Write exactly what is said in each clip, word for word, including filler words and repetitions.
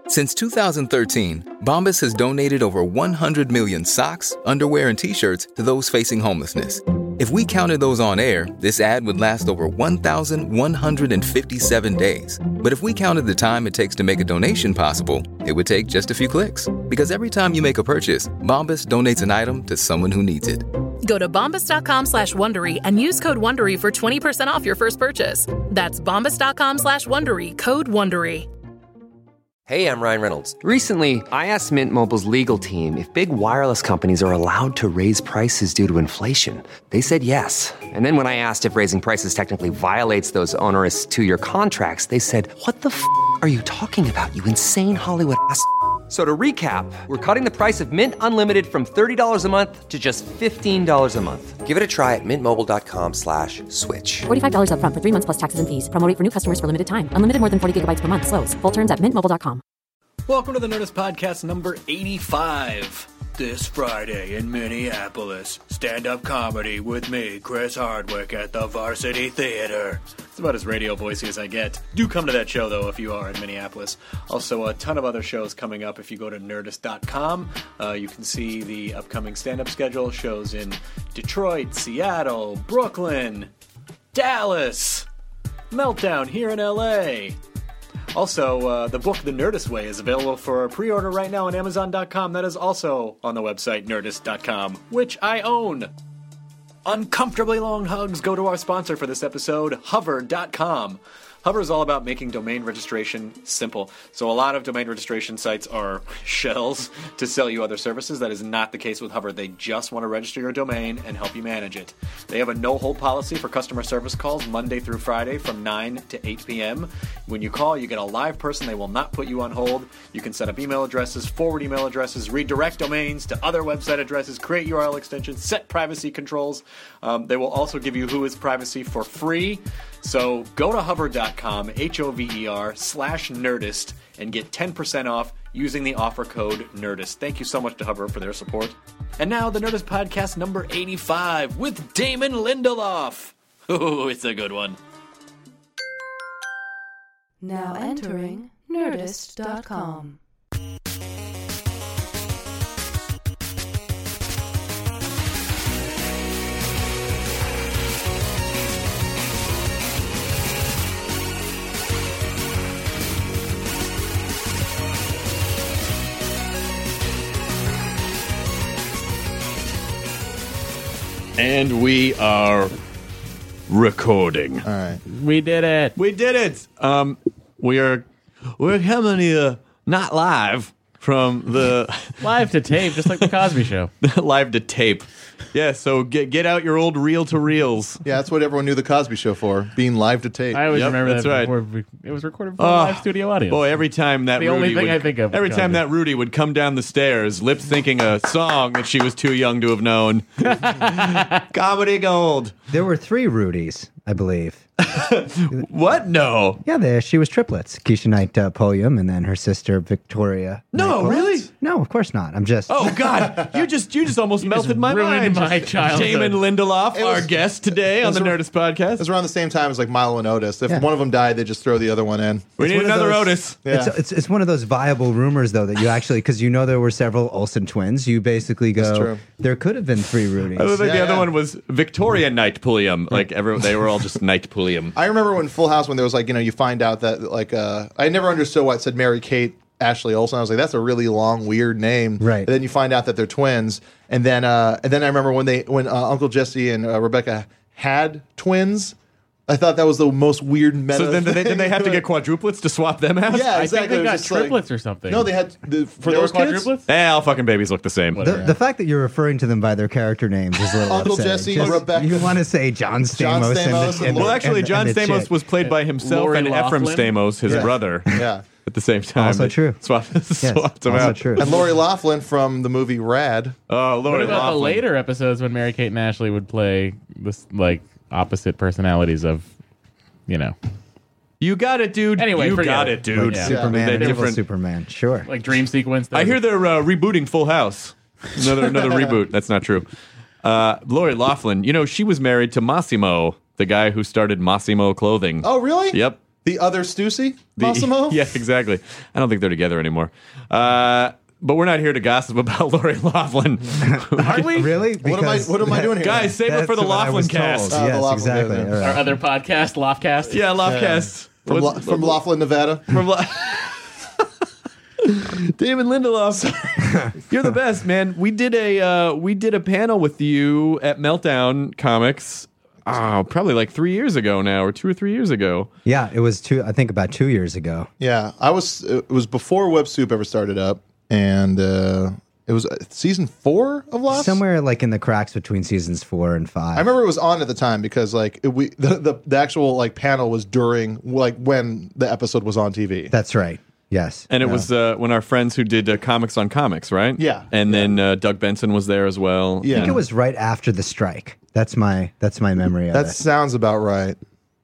Since two thousand thirteen, Bombas has donated over one hundred million socks, underwear, and T-shirts to those facing homelessness. If we counted those on air, this ad would last over one thousand one hundred fifty-seven days. But if we counted the time it takes to make a donation possible, it would take just a few clicks. Because every time you make a purchase, Bombas donates an item to someone who needs it. Go to bombas.com slash Wondery and use code Wondery for twenty percent off your first purchase. That's bombas.com slash Wondery, code Wondery. Hey, I'm Ryan Reynolds. Recently, I asked Mint Mobile's legal team if big wireless companies are allowed to raise prices due to inflation. They said yes. And then when I asked if raising prices technically violates those onerous two-year contracts, they said, what the f*** are you talking about, you insane Hollywood ass f- So to recap, we're cutting the price of Mint Unlimited from thirty dollars a month to just fifteen dollars a month. Give it a try at mintmobile.com slash switch. forty-five dollars up front for three months plus taxes and fees. Promo rate for new customers for limited time. Unlimited more than forty gigabytes per month. Slows full terms at mint mobile dot com. Welcome to the Nerdist Podcast number eighty-five. This Friday in Minneapolis, stand-up comedy with me, Chris Hardwick, at the Varsity Theater. It's about as radio voicey as I get. Do come to that show, though, if you are in Minneapolis. Also, a ton of other shows coming up. If you go to nerdist dot com, uh, you can see the upcoming stand-up schedule. Shows in Detroit, Seattle, Brooklyn, Dallas, Meltdown here in L A, Also, uh, the book The Nerdist Way is available for pre-order right now on amazon dot com. That is also on the website nerdist dot com, which I own. Uncomfortably long hugs go to our sponsor for this episode, hover dot com. Hover is all about making domain registration simple. So a lot of domain registration sites are shells to sell you other services. That is not the case with Hover. They just want to register your domain and help you manage it. They have a no-hold policy for customer service calls Monday through Friday from nine to eight p.m. When you call, you get a live person. They will not put you on hold. You can set up email addresses, forward email addresses, redirect domains to other website addresses, create U R L extensions, set privacy controls. Um, they will also give you Whois Privacy for free. So go to hover dot com, H O V E R, slash Nerdist, and get ten percent off using the offer code Nerdist. Thank you so much to Hover for their support. And now the Nerdist Podcast number eighty-five with Damon Lindelof. Ooh, it's a good one. Now entering nerdist dot com. And we are recording. All right. We did it. We did it. Um, we are we're coming here not live from the live to tape, just like the Cosby Show. Live to tape. Yeah, so get get out your old reel to reels. Yeah, that's what everyone knew the Cosby Show for, being live to tape. I always Yep, remember that's that right. before we, it was recorded for Oh, a live studio audience. Boy, every time that the Rudy only thing would, I think of. every Cosby. time that Rudy would come down the stairs, lip syncing a song that she was too young to have known. Comedy gold. There were three Rudys, I believe. What? No. Yeah, there. She was triplets. Keisha Knight uh, Pulliam, and then her sister Victoria. No, Knight really? Pulliam. No, of course not. I'm just. Oh God! You just you just almost You melted just my ruined mind. my childhood. Damon Lindelof, It our was- guest today on was the ar- Nerdist Podcast. It was around the same time as like Milo and Otis. If Yeah. one of them died, they just throw the other one in. we It's need one of another those- Otis. Yeah. It's, it's it's one of those viable rumors, though, that you actually, because you know there were several Olsen twins, you basically That's go, true. there could have been three Rudys. I was like Yeah, the other yeah. one was Victoria Knight Pulliam. Like everyone, they were all just Knight Pulliam. I remember when Full House, when there was like, you know, you find out that like, uh, I never understood why it said Mary Kate Ashley Olsen. I was like, that's a really long, weird name. Right. And then you find out that they're twins. And then, uh, and then I remember when they, when uh, Uncle Jesse and uh, Rebecca had twins. I thought that was the most weird meta. So then did they, did they have to thing. get quadruplets to swap them out? Yeah, I exactly. think they It was got just like- triplets or something. No, they had the, for They were those kids. quadruplets? Eh, all fucking babies look the same. The, the fact that you're referring to them by their character names is a little Uncle upsetting. Jesse, Just- Rebecca. You want to say John Stamos, John Stamos and, and the, and, Well, the- actually, and, John and the Stamos chick. was played by himself Lori and Ephraim Loughlin? Stamos, his Yeah. brother, Yeah. at the same time. Also They true. Swap, Yes, swapped them also out. true. And Lori Loughlin from the movie Rad. Oh, What Lori about the Loughlin. later episodes when Mary Kate and Ashley would play this like opposite personalities of, you know, You got it, dude. Anyway, you forget got it. it, dude. Yeah. Superman, They're and Evil different. Superman, sure. like dream sequence? I hear they're uh, rebooting Full House. Another another reboot. That's not true. Uh, Lori Loughlin, you know, she was married to Massimo, the guy who started Massimo Clothing. Oh, really? Yep. The other Stussy, The- Massimo? Yeah, exactly. I don't think they're together anymore. Uh, but we're not here to gossip about Lori Loughlin. Are we? Really? What am I? Because What am I doing here? Guys, save it that's for the what I Loughlin was cast. told. Oh, the Yes, Loughlin exactly. cast, yeah. All right. Our other podcast, Loftcast. Yeah, Loughlcast. from, Lo- from Laughlin, Nevada. From Lo- David Lindelof, you're the best, man. We did a uh, we did a panel with you at Meltdown Comics. Oh, probably like three years ago now, or two or three years ago. Yeah, it was two. I think about two years ago. Yeah, I was. It was before Web Soup ever started up, and uh, it was uh, season four of Lost. Somewhere like in the cracks between seasons four and five. I remember it was on at the time because like it, we the, the the actual like panel was during like when the episode was on T V. That's right. Yes. And it was uh, when our friends who did uh, Comics on Comics, right? Yeah. And then uh, Doug Benson was there as well. Yeah. I think it was right after the strike. That's my that's my memory of That it. sounds about right.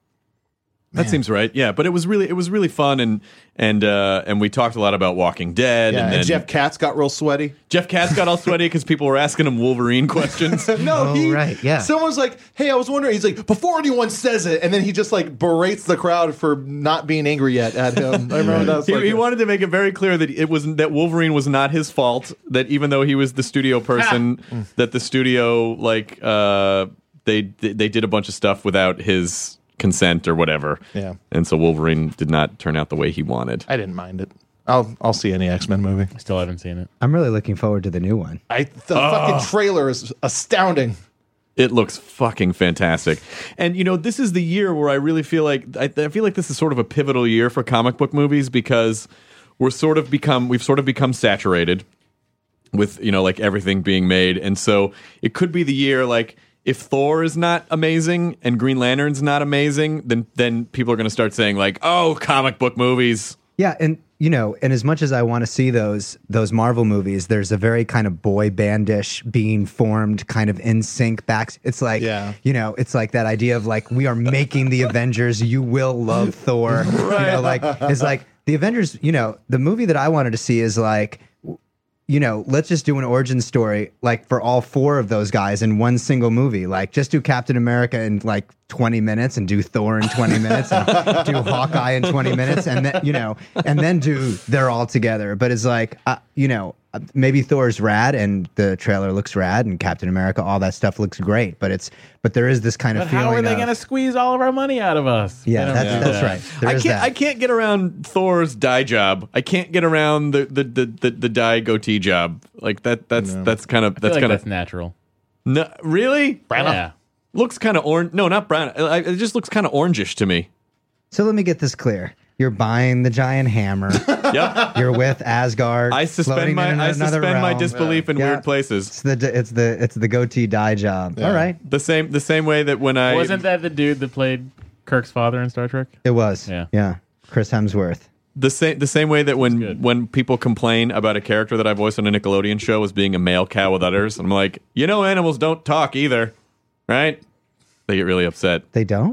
That seems right. Yeah, but it was really it was really fun, and and uh, and we talked a lot about Walking Dead. Yeah, and, and, then Jeff Katz got real sweaty. Jeff Katz got all sweaty because people were asking him Wolverine questions. No, Oh, he, right, yeah. Someone's like, "Hey, I was wondering." He's like, "Before anyone says it," and then he just like berates the crowd for not being angry yet at him. I remember that. Was He, like he a- wanted to make it very clear that it was that Wolverine was not his fault. That even though he was the studio person, that the studio like uh, they they did a bunch of stuff without his consent or whatever. Yeah. And so Wolverine did not turn out the way he wanted. I didn't mind it. I'll I'll see any X-Men movie. Still haven't seen it. I'm really looking forward to the new one. I the fucking trailer is astounding. It looks fucking fantastic. And you know, this is the year where I really feel like I, I feel like this is sort of a pivotal year for comic book movies because we're sort of become we've sort of become saturated with, you know, like everything being made. And so it could be the year like if Thor is not amazing and Green Lantern's not amazing, then then people are going to start saying like, "Oh, comic book movies." Yeah, and you know, and as much as I want to see those those Marvel movies, there's a very kind of boy bandish being formed kind of in sync backs. It's like, Yeah. you know, it's like that idea of like we are making the Avengers. You will love Thor. Right. You know, like it's like the Avengers. You know, the movie that I wanted to see is like, you know, let's just do an origin story like for all four of those guys in one single movie. Like just do Captain America in like twenty minutes and do Thor in twenty minutes and do Hawkeye in twenty minutes and then, you know, and then do they're all together. But it's like, uh, you know, maybe Thor's rad and the trailer looks rad and Captain America, all that stuff looks great. But it's, but there is this kind of But feeling how are they of- going to squeeze all of our money out of us? Yeah, They don't that's, do that's that. right. There I is can't. that. I can't get around Thor's dye job. I can't get around the the the, the, the dye goatee job. Like that. That's that's kind of I feel that's like kind that's of natural. no. Really, Yeah. looks kind of orange. No, not brown. I- It just looks kind of orangish to me. So let me get this clear. You're buying the giant hammer. Yep. You're with Asgard. I suspend floating my in I another suspend my realm. disbelief in Yeah. weird places. It's the it's the it's the goatee dye job. All right, The same the same way that when I Wasn't that the dude that played Kirk's father in Star Trek? it was. Yeah. yeah. Chris Hemsworth. the same the same way that when good. when people complain about a character that I voiced on a Nickelodeon show as being a male cow with udders, I'm like, you know, animals don't talk either, right? They get really upset. They don't.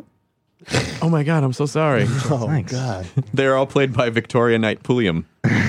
Oh my god, I'm so sorry. Oh Thanks. God. They're all played by Victoria Knight Pulliam.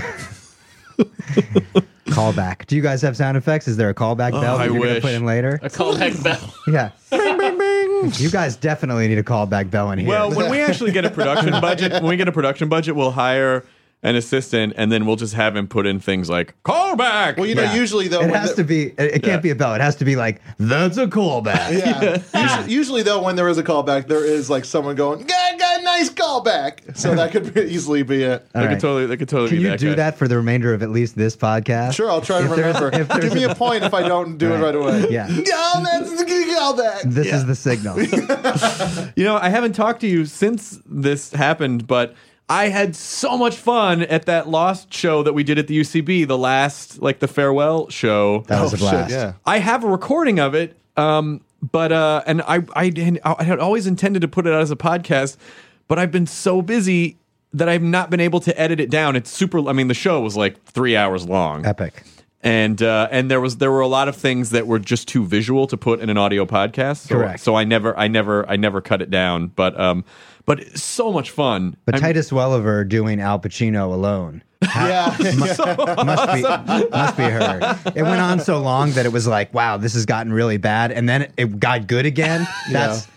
Callback. Do you guys have sound effects? Is there a callback bell I that you're gonna wish. put in later? A callback bell. Yeah. You guys definitely need a callback bell in here. Well, when we actually get a production budget, when we get a production budget, we'll hire an assistant, and then we'll just have him put in things like callback. Well, you know, Yeah. usually though, it when has the- to be. It, it can't be a bell. It has to be like that's a callback. Yeah. Usually, usually, though, when there is a callback, there is like someone going, "Got, got a nice callback." So that could be, easily be it. All That right. could totally, that could totally Can be you that do guy. that for the remainder of at least this podcast? Sure, I'll try to If there's- remember. if there's Give me a- a point if I don't do it right away. Yeah. Oh, that's the good callback. This is the signal. You know, I haven't talked to you since this happened, but I had so much fun at that Lost show that we did at the U C B, the last, like the farewell show. That was Oh, a blast. shit, yeah. I have a recording of it, um, but uh, and I, I I had always intended to put it out as a podcast, but I've been so busy that I've not been able to edit it down. It's super. I mean, the show was like three hours long. Epic. And uh, and there was there were a lot of things that were just too visual to put in an audio podcast. So, Correct. So I never I never I never cut it down. But um, but it's so much fun. But I'm- Titus Welliver doing Al Pacino alone. Yeah. must be must be her. It went on so long that it was like, wow, this has gotten really bad, and then it got good again. That's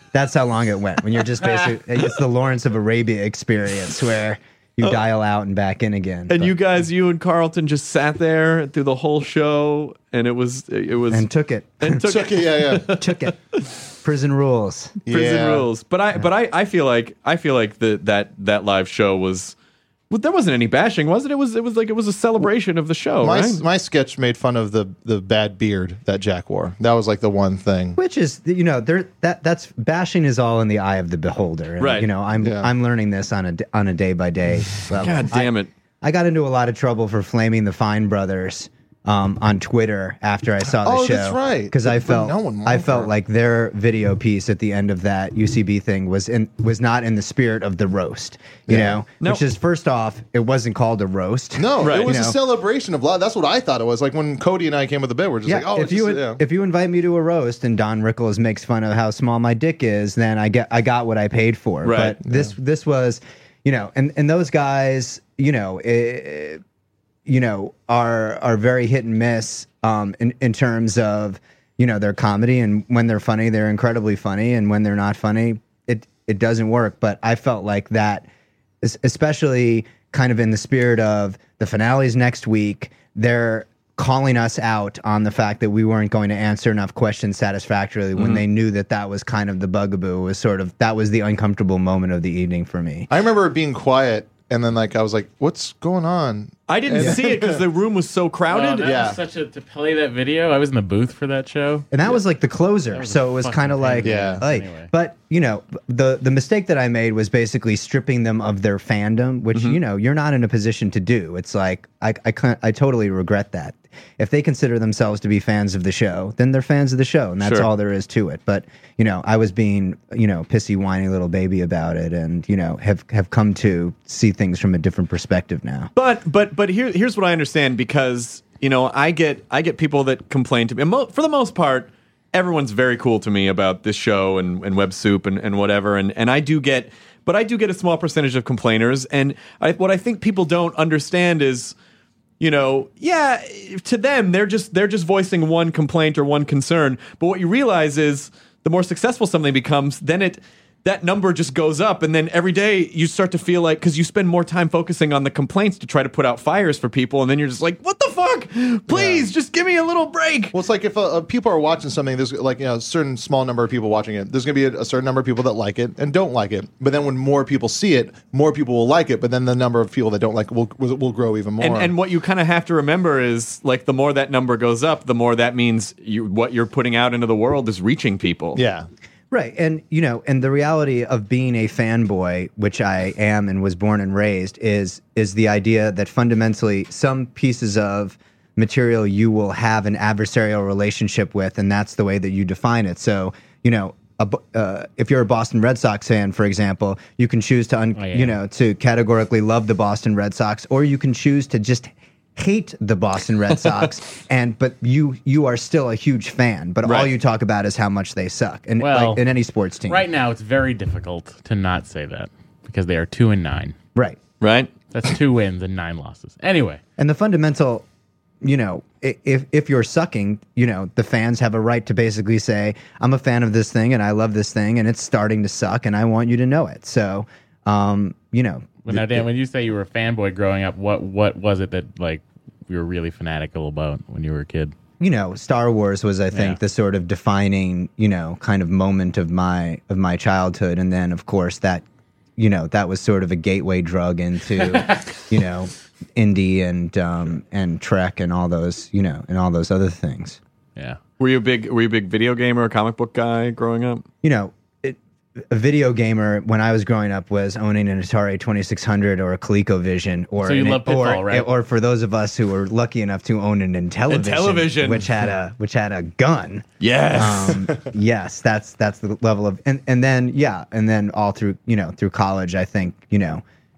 that's how long it went. When you're just basically, it's the Lawrence of Arabia experience where you Oh. dial out and back in again. And But- you guys, you and Carlton just sat there through the whole show, and it was it was and took it. and took Took it. it, yeah, yeah. took it. Prison rules. Prison Yeah. rules. But I but I, I feel like I feel like the that that live show was well, there wasn't any bashing, was it? It was it was like it was a celebration of the show, My right? my sketch made fun of the the bad beard that Jack wore. That was like the one thing. Which is, you know, there that that's bashing is all in the eye of the beholder. And, Right. You know, I'm Yeah. I'm learning this on a d- on a day by day level. God damn it. I, I got into a lot of trouble for flaming the Fine brothers um, on Twitter after I saw the Oh, show. that's right. Because I But felt no one I loved felt her. like their video piece at the end of that U C B thing was in was not in the spirit of the roast. You Yeah. know, No. which is first off, it wasn't called a roast. No, Right. it was You a know. celebration of love. That's what I thought it was. Like when Cody and I came with the bit, we're just Yeah, like, oh, if it's you just, would- yeah. if you invite me to a roast and Don Rickles makes fun of how small my dick is, then I get I got what I paid for. Right. But this this was, you know, and and those guys, you know, eh, you know, are are very hit and miss um, in in terms of you know their comedy, and when they're funny, they're incredibly funny, and when they're not funny, it it doesn't work. But I felt like that, es- especially kind of in the spirit of the finales next week, they're calling us out on the fact that we weren't going to answer enough questions satisfactorily when they knew that that was kind of the bugaboo. It was sort of that was the uncomfortable moment of the evening for me. I remember it being quiet, and then like I was like, what's going on? I didn't see it because the room was so Oh, crowded. that Yeah. was such a to play that video. I was in the booth for that show. And that was like the closer, was so a it was fucking kind of pain. like, Yeah. like- Anyway. But you know, the the mistake that I made was basically stripping them of their fandom, which you know you're not in a position to do. It's like I I can't, I totally regret that. If they consider themselves to be fans of the show, then they're fans of the show, and that's Sure. all there is to it. But you know, I was being you know pissy, whiny little baby about it, and you know have have come to see things from a different perspective now. But but but here here's what I understand, because you know I get I get people that complain to me. And mo- for the most part, everyone's very cool to me about this show and, and Web Soup and, and whatever. And and I do get, but I do get a small percentage of complainers. And I, what I think people don't understand is, you know, yeah, to them they're just they're just voicing one complaint or one concern. But what you realize is the more successful something becomes, then it. That number just goes up, and then every day you start to feel like, because you spend more time focusing on the complaints to try to put out fires for people, and then you're just like, what the fuck? Please, just give me a little break. Well, it's like if uh, uh, people are watching something, there's like you know a certain small number of people watching it. There's going to be a, a certain number of people that like it and don't like it. But then when more people see it, more people will like it. But then the number of people that don't like it will will, will grow even more. And, and what you kind of have to remember is, like, the more that number goes up, the more that means you, what you're putting out into the world is reaching people. yeah. Right. And, you know, and the reality of being a fanboy, which I am and was born and raised, is is the idea that fundamentally some pieces of material you will have an adversarial relationship with, and that's the way that you define it. So, you know, a, Bo- uh, if you're a Boston Red Sox fan, for example, you can choose to, un- Oh, yeah. you know, to categorically love the Boston Red Sox, or you can choose to just hate the Boston Red Sox, and but you you are still a huge fan, but all Right. you talk about is how much they suck, and Well, like in any sports team, Right now, it's very difficult to not say that because they are two and nine. right. Right? That's two wins and nine losses. Anyway, And the fundamental, you know, i- if if you're sucking, you know, the fans have a right to basically say, I'm a fan of this thing and I love this thing and it's starting to suck and I want you to know it. So, um, you know, well, now Dan, when you say you were a fanboy growing up, what what was it that like you were really fanatical about when you were a kid? you know, Star Wars was, I think, Yeah. the sort of defining, you know, kind of moment of my of my childhood, and then of course that, you know, that was sort of a gateway drug into, you know, indie and um, and Trek and all those, you know, and all those other things. Yeah. Were you a big Were you a big video gamer or comic book guy growing up? You know, it, a video gamer when I was growing up was owning an Atari twenty-six hundred or a ColecoVision, or So you an- love Pitfall, or, right? or for those of us who were lucky enough to own an Intellivision, Intellivision. which had a which had a gun. Yes. Um, yes, that's that's the level of, and and then yeah, and then all through you know through college, I think you know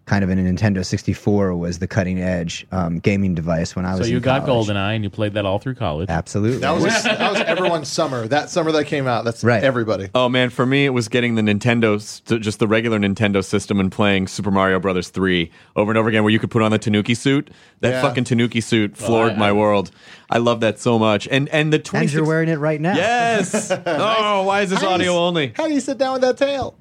kind of a Nintendo sixty-four was the cutting edge um, gaming device when I was So you in got college. GoldenEye and you played that all through college. Absolutely. That was that was everyone's summer. That summer that came out. That's Right. everybody. Oh man, for me it was getting the Nintendo, st- just the regular Nintendo system, and playing Super Mario Brothers three over and over again, where you could put on the Tanuki suit. That Yeah. fucking Tanuki suit floored I- my I- world. I love that so much. And and the and twenty-six. you're wearing it right now. Yes. Oh, why is this How do audio you- only? How do you sit down with that tail?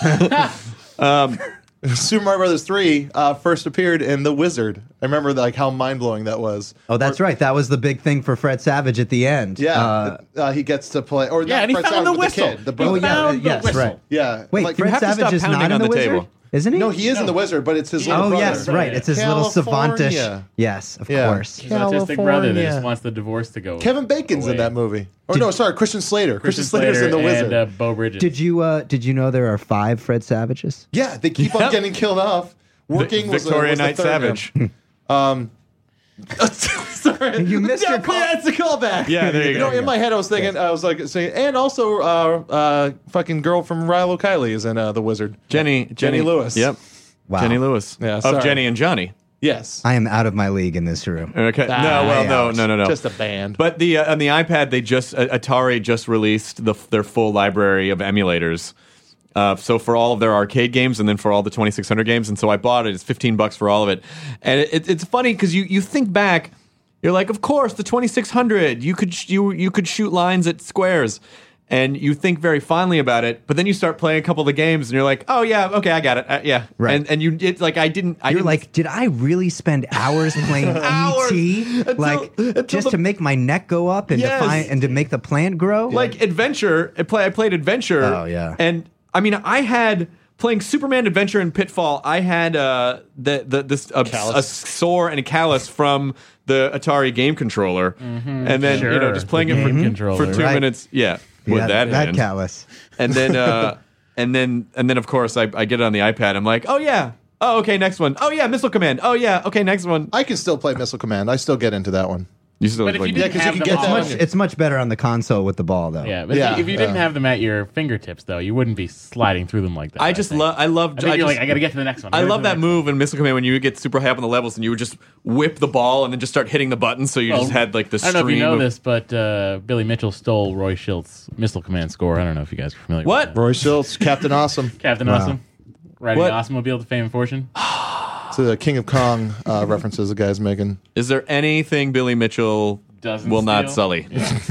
um, Super Mario Brothers three uh, first appeared in The Wizard. I remember like how mind blowing that was. Oh, that's right. That was the big thing for Fred Savage at the end. Yeah, Uh, uh, he gets to play. Or Yeah, not and he Fred found Savage, the but whistle. The kid, the He oh, brother. yeah. found the Yes, whistle. right. Yeah. Wait, like, Fred have to Savage stop is pounding not in on the, the Wizard? table. Isn't he? No, he is in The Wizard, but it's his little Oh, brother. yes, right. It's his little California. savantish. Yes, of Yeah. course. His autistic brother that California. just wants the divorce to go. Kevin Bacon's away. in that movie. Or no, sorry, Christian Slater. Christian, Christian Slater's in The Wizard. and uh, Bo Bridges. Did you uh, did you know there are five Fred Savages? Yeah, they keep on Yep. getting killed off. Working was, Victoria uh, was the Knight third Savage. one. Um, sorry, You missed your call. Yeah, it's a callback. Yeah, there you You go. know, in my head, I was thinking, I was like saying, and also, uh, uh, fucking girl from Rilo Kiley is in uh, The Wizard. Jenny, Jenny, Lewis. Yep. Wow. Jenny Lewis. Yeah, of sorry. Jenny and Johnny. Yes. I am out of my league in this room. Okay. Ah, no, well, no, ouch. no, no, no. Just a band. But the uh, on the iPad, they just uh, Atari just released the, their full library of emulators. Uh, so for all of their arcade games, and then for all the twenty-six hundred games, and so I bought it. It's fifteen bucks for all of it, and it, it, it's funny because you you think back, you're like, of course, the twenty-six hundred, you could sh- you you could shoot lines at squares. And you think very fondly about it, but then you start playing a couple of the games, and you're like, "Oh yeah, okay, I got it, uh, yeah." Right. And and you it's like I didn't. I You're didn't, like, did I really spend hours playing Hours. E T? Until- Like until just the- to make my neck go up and Yes. to find and to make the plant grow? like Adventure. I play. I played Adventure. Oh, yeah. And I mean, I had playing Superman Adventure and Pitfall. I had uh, the the this a, a Callus. sore and a callus from the Atari game controller, and then you know Sure. just playing The it for, game controller. for two Right. minutes. Yeah, with Yeah, that, that hand. callus. and then uh, and then and then of course I, I get it on the iPad. I'm like, oh yeah, oh okay, next one. Oh yeah, Missile Command. Oh yeah, okay, next one. I can still play Missile Command. I still get into that one. You still But if like, you Yeah, didn't 'cause you have can them get on- that Much, on your- it's much better on the console with the ball, though. Yeah, but Yeah, if, you, if you didn't yeah. have them at your fingertips, though, you wouldn't be sliding through them like that. I just think. love. I love. I think I you're just, like, I got to get to the next one. I gotta love get to the that next move in Missile Command when you would get super high up on the levels and you would just whip the ball and then just start hitting the buttons, so you one. just had like the I don't know if you stream know of- this, but uh, Billy Mitchell stole Roy Schilt's Missile Command score. I don't know if you guys are familiar What? with that. Roy Schultz, Captain Awesome. Captain Awesome. Riding What? the Automobile to fame and fortune. To the King of Kong uh, references the guy's making. Is there anything Billy Mitchell Doesn't will not steal? sully?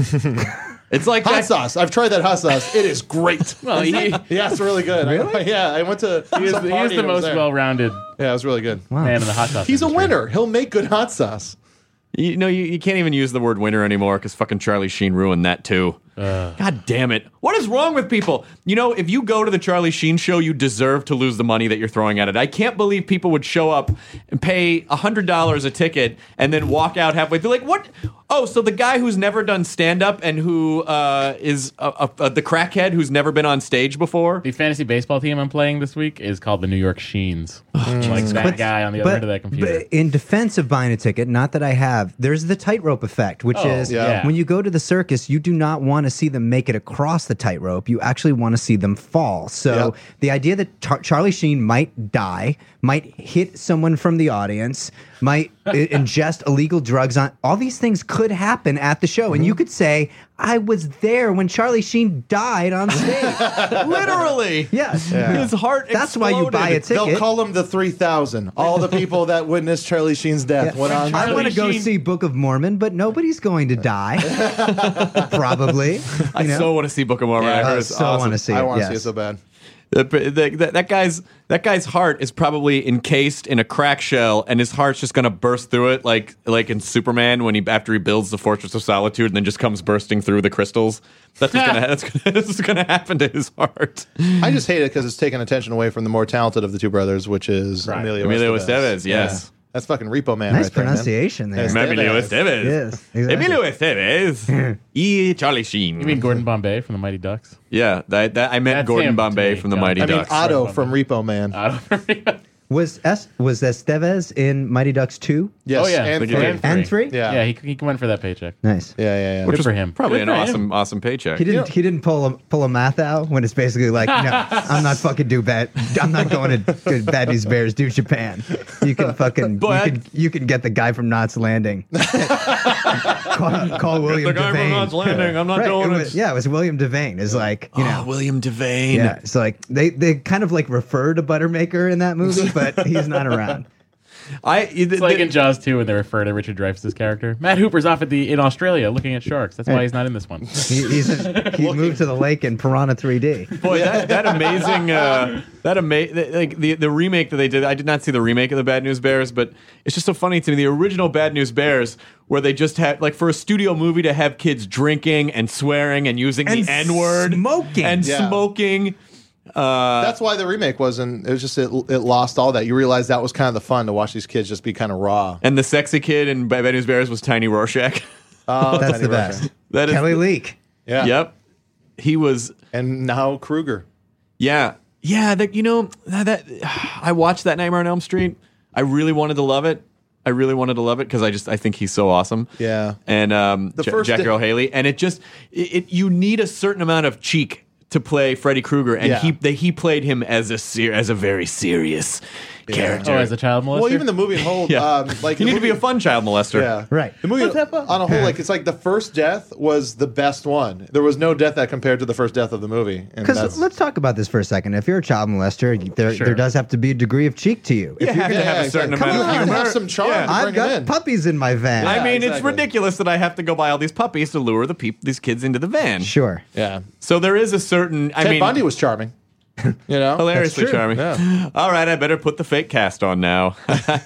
It's like Hot that. sauce. I've tried that hot sauce. It is great. Well, he, Yeah, it's really good. Really? I, yeah, I went to. he is, some he party is the and it was most there. well-rounded Yeah, it was really good. man in the hot sauce He's a industry. winner. He'll make good hot sauce. You know, you, you can't even use the word winner anymore because fucking Charlie Sheen ruined that too. God damn it. What is wrong with people? You know, if you go to the Charlie Sheen show, you deserve to lose the money that you're throwing at it. I can't believe people would show up and pay one hundred dollars a ticket and then walk out halfway through. Like, what? Oh, so the guy who's never done stand-up and who uh, is a, a, a, the crackhead who's never been on stage before? The fantasy baseball team I'm playing this week is called the New York Sheens. like that guy on the other end of that computer. But in defense of buying a ticket, not that I have, there's the tightrope effect, which Oh, is yeah. when you go to the circus, you do not want to see them make it across the tightrope. You actually want to see them fall. So Yep. the idea that Char- Charlie Sheen might die, might hit someone from the audience, might i- ingest illegal drugs on all these things could happen at the show. And you could say, I was there when Charlie Sheen died on stage. Literally. Yes. His heart That's why you buy a exploded. ticket. They'll call them the three thousand. All the people that witnessed Charlie Sheen's death Yeah. went on. I want to go Sheen- see Book of Mormon, but nobody's going to die. Probably. I you know? so want to see Book of Mormon. I I heard it's so awesome. want to see it. I want to yes. see it so bad. The, the, the, that guy's that guy's heart is probably encased in a crack shell, and his heart's just gonna burst through it, like like in Superman when he after he builds the Fortress of Solitude, and then just comes bursting through the crystals. That's what's gonna that's gonna, that's what's gonna happen to his heart. I just hate it because it's taking attention away from the more talented of the two brothers, which is Right. Emilio, Emilio Estevez. Estevez, yes. Yeah. That's fucking Repo Man Nice right there, man. pronunciation there. Yes. Emilio Estevez. Estevez. Yes, exactly. Emilio Estevez. E. Charlie Sheen. You mean Gordon Bombay from the Mighty Ducks? Yeah, that, that I meant That's Gordon him to Bombay me, from the John. Mighty I mean Ducks. Otto Right, from Repo Man. I don't Was Es- was Estevez in Mighty Ducks two? Yes. Oh, yeah. And But three. and And three? Yeah. Yeah, he, he went for that paycheck. Nice. Yeah, yeah, yeah. Which Good was for him. probably Good an for him. awesome, awesome paycheck. He didn't. He didn't pull a pull a math out when it's basically like, no, I'm not fucking do bad. I'm not going to do Bad News Bears. Do Japan. You can fucking. But- you can. You can get the guy from Knots Landing. call, call William the guy from Devane. Knots Landing. I'm not Right, doing it it. was- yeah, it was William Devane. It's like you know. Oh, William Devane. Yeah, it's like they they kind of like refer to Buttermaker in that movie, but he's not around. I. It's like in Jaws two when they refer to Richard Dreyfuss's character. Matt Hooper's off at the in Australia looking at sharks. That's why he's not in this one. He, he's in, he moved to the lake in Piranha three D. Boy, that, that amazing, uh, that ama- like the the remake that they did. I did not see the remake of the Bad News Bears, but it's just so funny to me. The original Bad News Bears, where they just had like for a studio movie to have kids drinking and swearing and using And the N word, smoking. and Yeah. smoking. Uh, That's why the remake wasn't. It was just it, it lost all that. You realize that was kind of the fun to watch these kids just be kind of raw. and the sexy kid in Bad News Bears was Tiny Rorschach. Oh, That's Tiny the Rorschach. best. That is, Kelly Leak. Yeah. Yep, he was. And now Kruger. Yeah, yeah. That you know that, that I watched that Nightmare on Elm Street. I really wanted to love it. I really wanted to love it because I just I think he's so awesome. Yeah. and um, The Ja- first Jack di- Earl Haley, and it just it, it you need a certain amount of cheek to play Freddy Krueger, and Yeah. he they, he played him as a ser- as a very serious character. Oh, as a child molester? Well, even the movie in whole, Yeah. um, like you the need to be movie- a fun child molester. Yeah, Right. The movie What's that for? on a whole, like it's like the first death was the best one. There was no death that compared to the first death of the movie. And Because that's- let's talk about this for a second. If you're a child molester, there, Sure. there does have to be a degree of cheek to you. You If you're have to gonna- have a certain exactly. amount Come of on. humor. have some charm Yeah. to I've bring got them in. puppies in my van. I mean, it's exactly. ridiculous that I have to go buy all these puppies to lure the peop- these kids into the van. Sure. yeah. So there is a certain. I Ted mean, Bundy was charming. You know, hilariously That's true. charming. Yeah. All right, I better put the fake cast on now.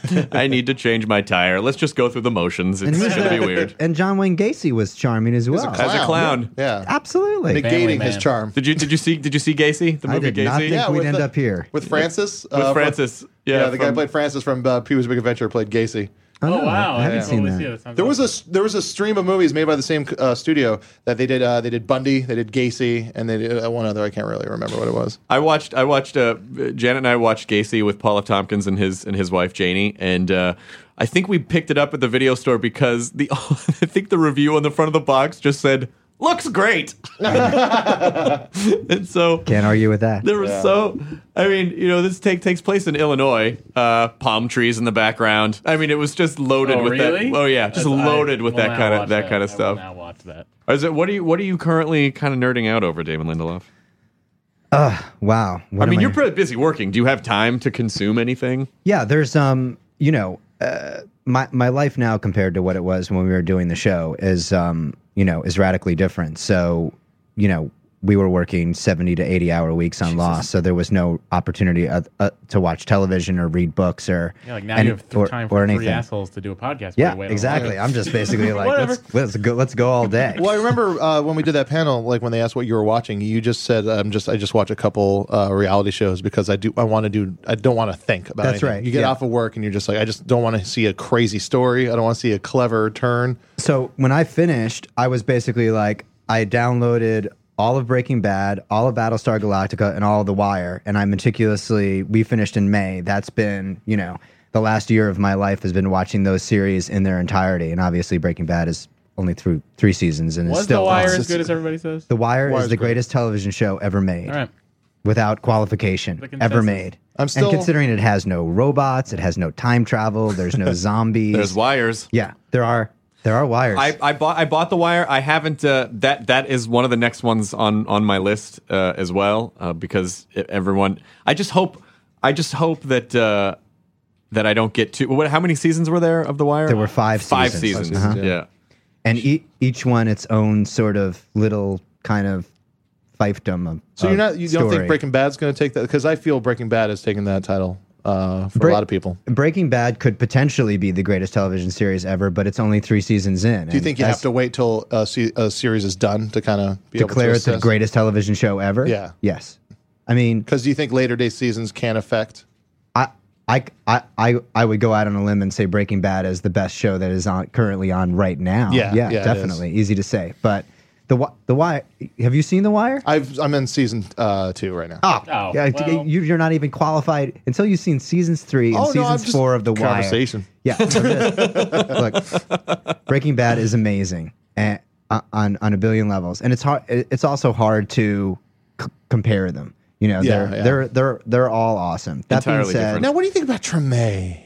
I need to change my tire. Let's just go through the motions. It's And going who's to be that? weird. And John Wayne Gacy was charming as well. As a clown. Yeah, Absolutely. Family negating his man. charm. Did you did you see did you see Gacy? The I movie did not Gacy? think we'd with end the- up here. with Francis. With uh, Francis. From, Yeah, the guy who from- played Francis from uh, Pee Wee's Big Adventure played Gacy. Oh, Oh, no, wow. I haven't Yeah. seen Totally that. see it. That sounds There was awesome. a there was a stream of movies made by the same uh, studio that they did. Uh, they did Bundy, they did Gacy, and they did uh, one other. I can't really remember what it was. I watched. I watched. Uh, Janet and I watched Gacy with Paula Tompkins and his and his wife Janie, and uh, I think we picked it up at the video store because the I think the review on the front of the box just said looks great, and so Can't argue with that. there was so. I mean, you know, this take takes place in Illinois. Uh, palm trees in the background. I mean, it was just loaded Oh, with really? that. Oh yeah, just That's- loaded I with will that now kind of watch that kind of I will stuff. now watch that. Is it? What are you? What are you currently kind of nerding out over, Damon Lindelof? Wow. What I mean, am you're pretty busy working. Do you have time to consume anything? Yeah, there's um, you know, uh, my my life now compared to what it was when we were doing the show is um, you know, is radically different. So, you know, we were working seventy to eighty hour weeks on Lost, so there was no opportunity uh, uh, to watch television or read books or Yeah, like now any- you have th- or, time or for three anything. assholes to do a podcast. Yeah, while you wait on exactly. line. I'm just basically like, Whatever. let's, let's go, let's go all day. Well, I remember uh, when we did that panel, like when they asked what you were watching, you just said, "I'm just I just watch a couple uh, reality shows because I do I want to do I don't want to think about." That's anything." right, You get yeah. off of work and you're just like, I just don't want to see a crazy story. I don't want to see a clever turn. So when I finished, I was basically like, I downloaded all of Breaking Bad, all of Battlestar Galactica, and all of The Wire, and I meticulously, we finished in May. That's been, you know, the last year of my life has been watching those series in their entirety, and obviously Breaking Bad is only through three seasons and is Was still The Wire awesome. as good as everybody says? The Wire Wire's is the great. greatest television show ever made. All right. Without qualification, The ever consensus. made. I'm still- and considering it has no robots, it has no time travel, there's no zombies. There's wires. Yeah, there are there are wires. I, I bought I bought The Wire. I haven't. Uh, that that is one of the next ones on on my list uh, as well uh, because it, everyone. I just hope. I just hope that uh, that I don't get too. What? How many seasons were there of The Wire? There were five Five seasons. seasons. Uh-huh. Yeah. and e- each one its own sort of little kind of fiefdom of So of you're not you don't story. think Breaking Bad's going to take that because I feel Breaking Bad has taken that title uh, for Break- a lot of people. Breaking Bad could potentially be the greatest television series ever, but it's only three seasons in. Do you think you have to wait till a, se- a series is done to kind of be declare able it to the greatest television show ever? Yeah. Yes. I mean, Because do you think later day seasons can affect? I, I, I, I, I would go out on a limb and say Breaking Bad is the best show that is on currently on right now. Yeah, yeah, yeah, it definitely. Easy to say, but The Wi- the Wire. Have you seen The Wire? I've I'm in season uh, two right now. Oh, Oh, yeah, well. you, you're not even qualified until you've seen seasons three and Oh, no, I'm seasons just- four of The Wire. Conversation. Yeah. Look, Breaking Bad is amazing and, uh, on on a billion levels, and it's hard. It's also hard to c- compare them. You know, Yeah, they're yeah. they're they're they're all awesome. That Entirely being said, different. Now, what do you think about Treme?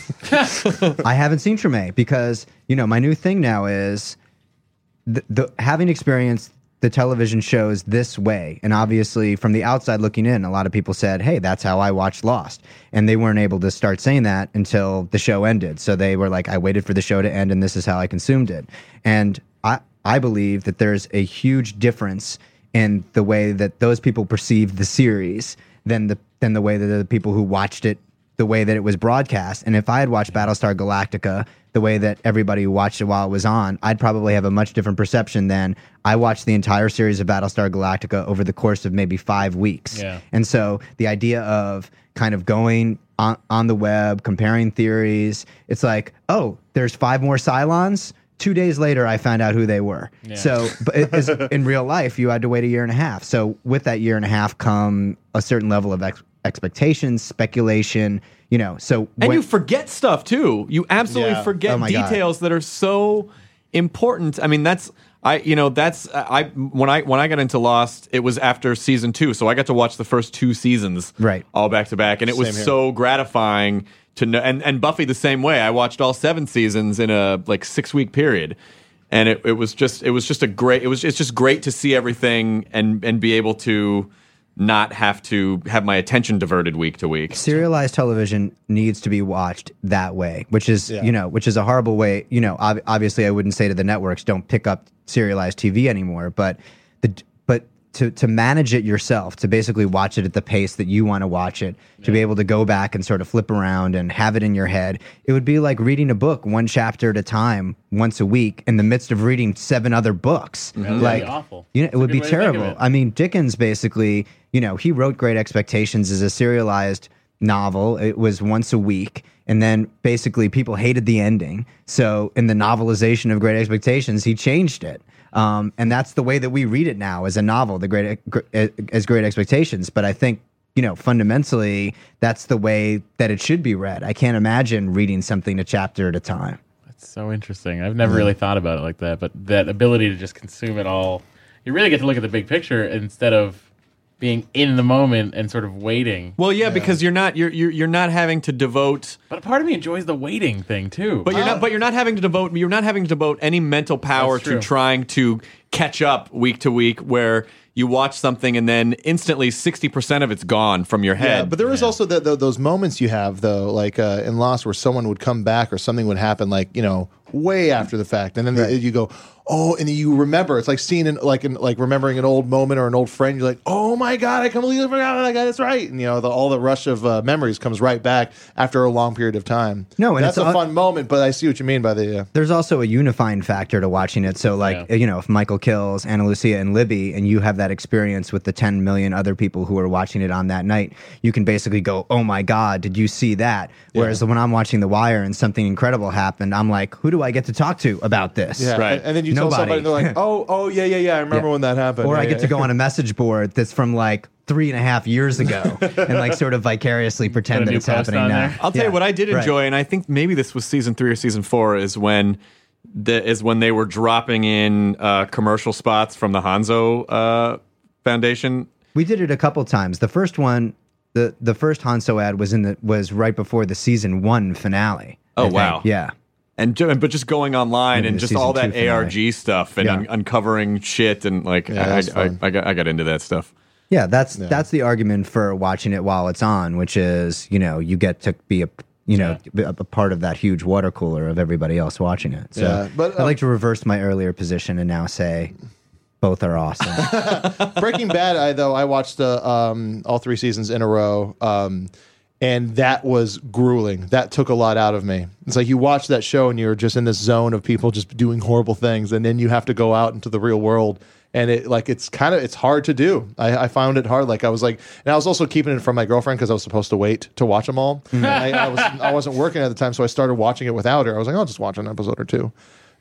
I haven't seen Treme because you know my new thing now is the, the having experienced the television shows this way, and obviously from the outside looking in, a lot of people said, "Hey, that's how I watched Lost," and they weren't able to start saying that until the show ended. So they were like, "I waited for the show to end, and this is how I consumed it." And I I believe that there's a huge difference in the way that those people perceived the series than the than the way that the people who watched it the way that it was broadcast. And if I had watched Battlestar Galactica the way that everybody who watched it while it was on, I'd probably have a much different perception than I watched the entire series of Battlestar Galactica over the course of maybe five weeks. Yeah. And so the idea of kind of going on, on the web, comparing theories, it's like, oh, there's five more Cylons. Two days later, I found out who they were. Yeah. So, but it is, in real life, you had to wait a year and a half. So, with that year and a half come a certain level of ex- expectations, speculation. You know, so And when- you forget stuff too. You absolutely Yeah. forget Oh my God. details that are so important. I mean, that's I you know that's I when I when I got into Lost, it was after season two, so I got to watch the first two seasons Right. all back to back, and it was Same here. so gratifying to know. And and Buffy the same way. I watched all seven seasons in a like six week period. And it, it was just it was just a great it was it's just great to see everything and and be able to not have to have my attention diverted week to week. serialized television needs to be watched that way, which is Yeah. you know, which is a horrible way. You know, ob- obviously, I wouldn't say to the networks, don't pick up serialized T V anymore, but the but to to manage it yourself, to basically watch it at the pace that you want to watch it, to be able to go back and sort of flip around and have it in your head, it would be like reading a book one chapter at a time once a week in the midst of reading seven other books. That would Like, be awful. you know, it That's a would good be way to think of terrible. it. I mean, Dickens basically, you know, he wrote Great Expectations as a serialized novel. It was once a week. And then basically people hated the ending. So in the novelization of Great Expectations, he changed it. Um, and that's the way that we read it now as a novel, the great as Great Expectations. But I think, you know, fundamentally, that's the way that it should be read. I can't imagine reading something a chapter at a time. That's so interesting. I've never really thought about it like that, but that ability to just consume it all, you really get to look at the big picture instead of being in the moment and sort of waiting. Well, yeah, because you're not you're, you're you're not having to devote, But a part of me enjoys the waiting thing too. but you're not but you're not having to devote you're not having to devote any mental power That's to true. trying to catch up week to week, where you watch something and then instantly sixty percent of it's gone from your head. Yeah, but there is also the, the, those moments you have though, like uh, in Lost, where someone would come back or something would happen, like you know, way after the fact, and then Right. you go, oh, and you remember. It's like seeing an, like in, like remembering an old moment or an old friend. You're like, oh my god, I completely forgot that guy. That's right, and you know, the, all the rush of uh, memories comes right back after a long period of time. No, and that's it's a un- fun moment. But I see what you mean by the. Uh, There's also a unifying factor to watching it. So, like, Yeah. you know, if Michael kills Ana Lucia and Libby, and you have that experience with the ten million other people who are watching it on that night, you can basically go, "Oh my God, did you see that?" Whereas when I'm watching The Wire and something incredible happened, I'm like, "Who do I get to talk to about this?" yeah, Right. and, and then you Nobody. tell somebody, and they're like, oh, oh yeah, yeah, yeah, I remember Yeah. when that happened. Or Yeah, I get yeah, to go yeah. on a message board that's from like three and a half years ago, and like sort of vicariously pretend Put a that new it's post happening on now. there. I'll tell Yeah. you what I did Right. enjoy, and I think maybe this was season three or season four, is when the is when they were dropping in uh, commercial spots from the Hanzo uh, Foundation. We did it a couple times. The first one, the the first Hanso ad was in the was right before the season one finale. Oh, I think. wow. Yeah. And ju- but just going online Maybe and the just season all two that finale. A R G stuff and Yeah. un- uncovering shit and like Yeah, I, that's I, I, fun. I got I got into that stuff. Yeah, that's Yeah. that's the argument for watching it while it's on, which is, you know, you get to be a you know a, a part of that huge water cooler of everybody else watching it. So Yeah, but, I'd uh, like to reverse my earlier position and now say both are awesome. Breaking Bad, I though I watched uh, um, all three seasons in a row, um, and that was grueling. That took a lot out of me. It's like you watch that show and you're just in this zone of people just doing horrible things, and then you have to go out into the real world. And it like it's kind of it's hard to do. I, I found it hard. Like I was like, and I was also keeping it from my girlfriend because I was supposed to wait to watch them all. And I, I was I wasn't working at the time, so I started watching it without her. I was like, I'll just watch an episode or two.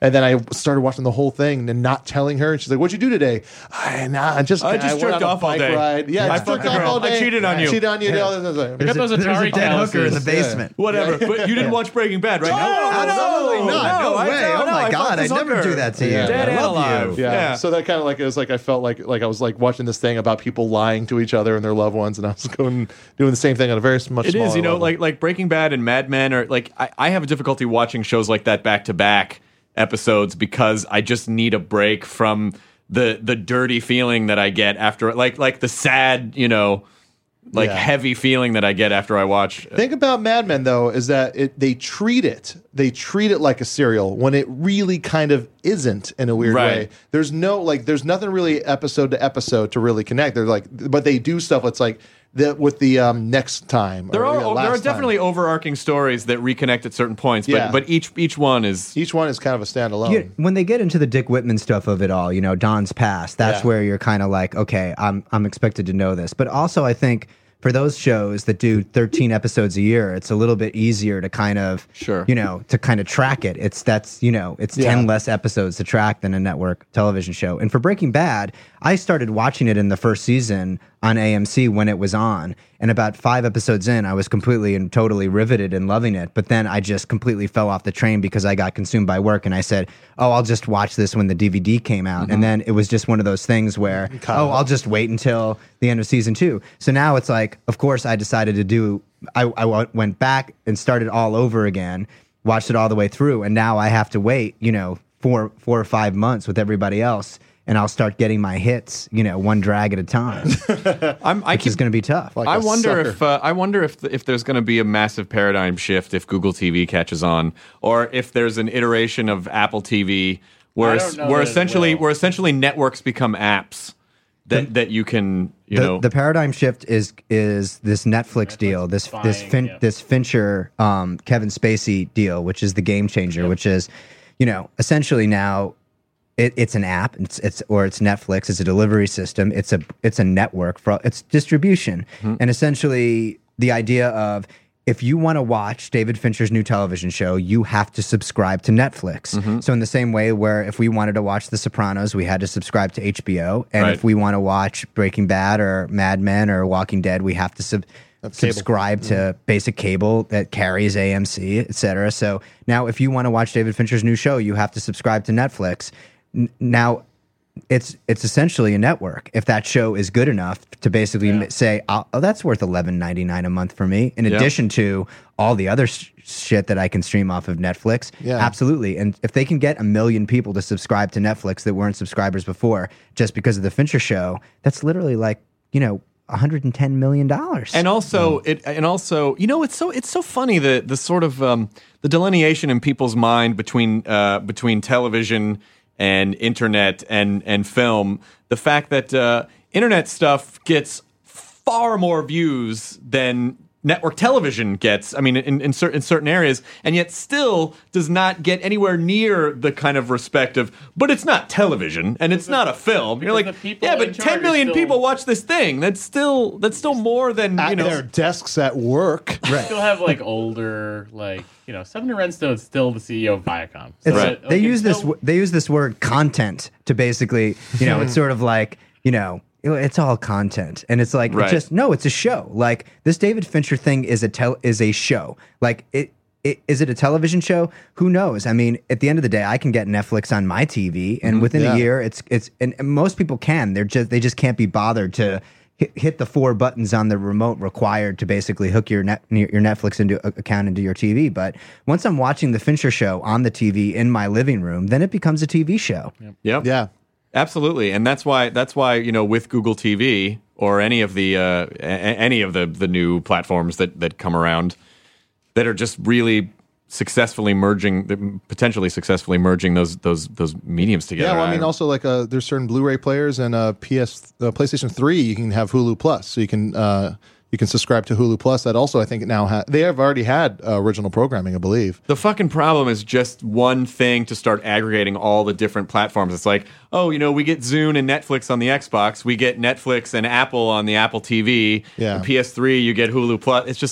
And then I started watching the whole thing and not telling her. And she's like, "What'd you do today?" I nah, I just I just I jerked went on a off all bike day. ride. Yeah, I I jerked fucked a off girl. all day. I cheated on you. Cheated on you. Yeah. all this other stuff. Pick up There's those a, there's a Atari dead hooker in the calluses. basement. Whatever. But you didn't watch Breaking Bad, right? Oh, absolutely not. No I- way. no, Oh no, my I God, fucked I'd this never hooker. do that to you. Yeah. Dead I and love alive. you. Yeah. Yeah. So that kind of like it was like I felt like like I was like watching this thing about people lying to each other and their loved ones, and I was going doing the same thing on a very much. It is, you know, level. like like Breaking Bad and Mad Men, or like I, I have a difficulty watching shows like that back to back episodes because I just need a break from the the dirty feeling that I get after, like like the sad, you know, like Yeah. heavy feeling that I get after I watch. Thing about Mad Men, though, is that it, they treat it they treat it like a serial when it really kind of isn't in a weird Right. way. There's no like there's nothing really episode to episode to really connect. They're like, but they do stuff. It's like the, with the um, next time. There or, are you know, there are last time. definitely overarching stories that reconnect at certain points, but Yeah. but each each one is each one is kind of a standalone. You- when they get into the Dick Whitman stuff of it all, you know, Don's past, that's Yeah. where you're kind of like, okay, I'm I'm expected to know this. But also, I think for those shows that do thirteen episodes a year, it's a little bit easier to kind of, Sure. you know, to kind of track it. It's that's, you know, it's Yeah. ten less episodes to track than a network television show. And for Breaking Bad, I started watching it in the first season on A M C when it was on. And about five episodes in, I was completely and totally riveted and loving it. But then I just completely fell off the train because I got consumed by work. And I said, oh, I'll just watch this when the D V D came out. And then it was just one of those things where, oh, I'll just wait until the end of season two. So now it's like, of course, I decided to do, I, I w- went back and started all over again, watched it all the way through. And now I have to wait, you know, four, four or five months with everybody else. And I'll start getting my hits, you know, one drag at a time, I'm, I which keep is going to be tough. Like I a wonder sucker. if uh, I wonder if if there's going to be a massive paradigm shift if Google T V catches on, or if there's an iteration of Apple T V where I don't know where that it essentially will. where essentially networks become apps that that you can you the, know the paradigm shift is is this Netflix, deal, this buying, this fin, yeah. this Fincher um, Kevin Spacey deal, which is the game changer, which is, you know, essentially now it, it's an app, it's it's or it's Netflix, it's a delivery system, it's a it's a network for it's distribution, and essentially the idea of if you want to watch David Fincher's new television show, you have to subscribe to Netflix. So in the same way where if we wanted to watch The Sopranos, we had to subscribe to H B O. And Right. if we want to watch Breaking Bad or Mad Men or Walking Dead, we have to sub- subscribe to basic cable that carries A M C, et cetera. So now if you want to watch David Fincher's new show, you have to subscribe to Netflix. N- now it's it's essentially a network. If that show is good enough to basically m- say, oh, oh, that's worth eleven ninety-nine a month for me, in Yeah. addition to all the other sh- shit that I can stream off of Netflix, Yeah. absolutely. And if they can get a million people to subscribe to Netflix that weren't subscribers before, just because of the Fincher show, that's literally like, you know, one hundred ten million dollars. And also, it and also, you know, it's so it's so funny the the sort of um, the delineation in people's mind between uh, between television and internet and and film. The fact that uh, internet stuff gets far more views than network television gets. I mean, in in, cer- in certain areas, and yet still does not get anywhere near the kind of respect of. But it's not television, and it's not a film. You're because like, the people yeah, but in charge ten are million still- people watch this thing. That's still that's still more than At you know. their desks at work. right. Still have like older, like you know, Seven Redstone's still the C E O of Viacom. So It's- that- They like, use it's this. still- w They use this word content to basically, you know, it's sort of like, you know, it's all content, and it's like Right. it's just no, it's a show. Like this David Fincher thing is a tel- is a show. Like it, it is it a television show? Who knows? I mean, at the end of the day, I can get Netflix on my T V, and within Yeah. a year, it's it's and, and most people can. They're just they just can't be bothered to. Hit, hit the four buttons on the remote required to basically hook your net, your Netflix into account into your T V. But once I'm watching the Fincher show on the T V in my living room, then it becomes a T V show. Yep. Yeah. Absolutely, and that's why that's why you know with Google T V or any of the uh, a- any of the the new platforms that that come around that are just really successfully merging, potentially successfully merging those those those mediums together. Yeah, well, I mean, also like uh, there's certain Blu-ray players and uh, P S, uh, PlayStation three. You can have Hulu Plus, so you can uh, you can subscribe to Hulu Plus. That also, I think, now ha- they have already had uh, original programming, I believe. The fucking problem is just one thing to start aggregating all the different platforms. It's like, oh, you know, we get Zune and Netflix on the Xbox, we get Netflix and Apple on the Apple T V. Yeah. And P S three, you get Hulu Plus. It's just like,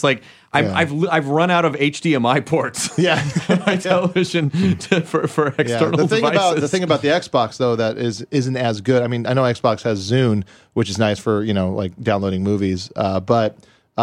I'm, Yeah. I've I've run out of H D M I ports. Yeah, my television to, for for external yeah. The thing devices. about the thing about the Xbox though that is isn't as good. I mean, I know Xbox has Zune, which is nice for you know like downloading movies, uh, but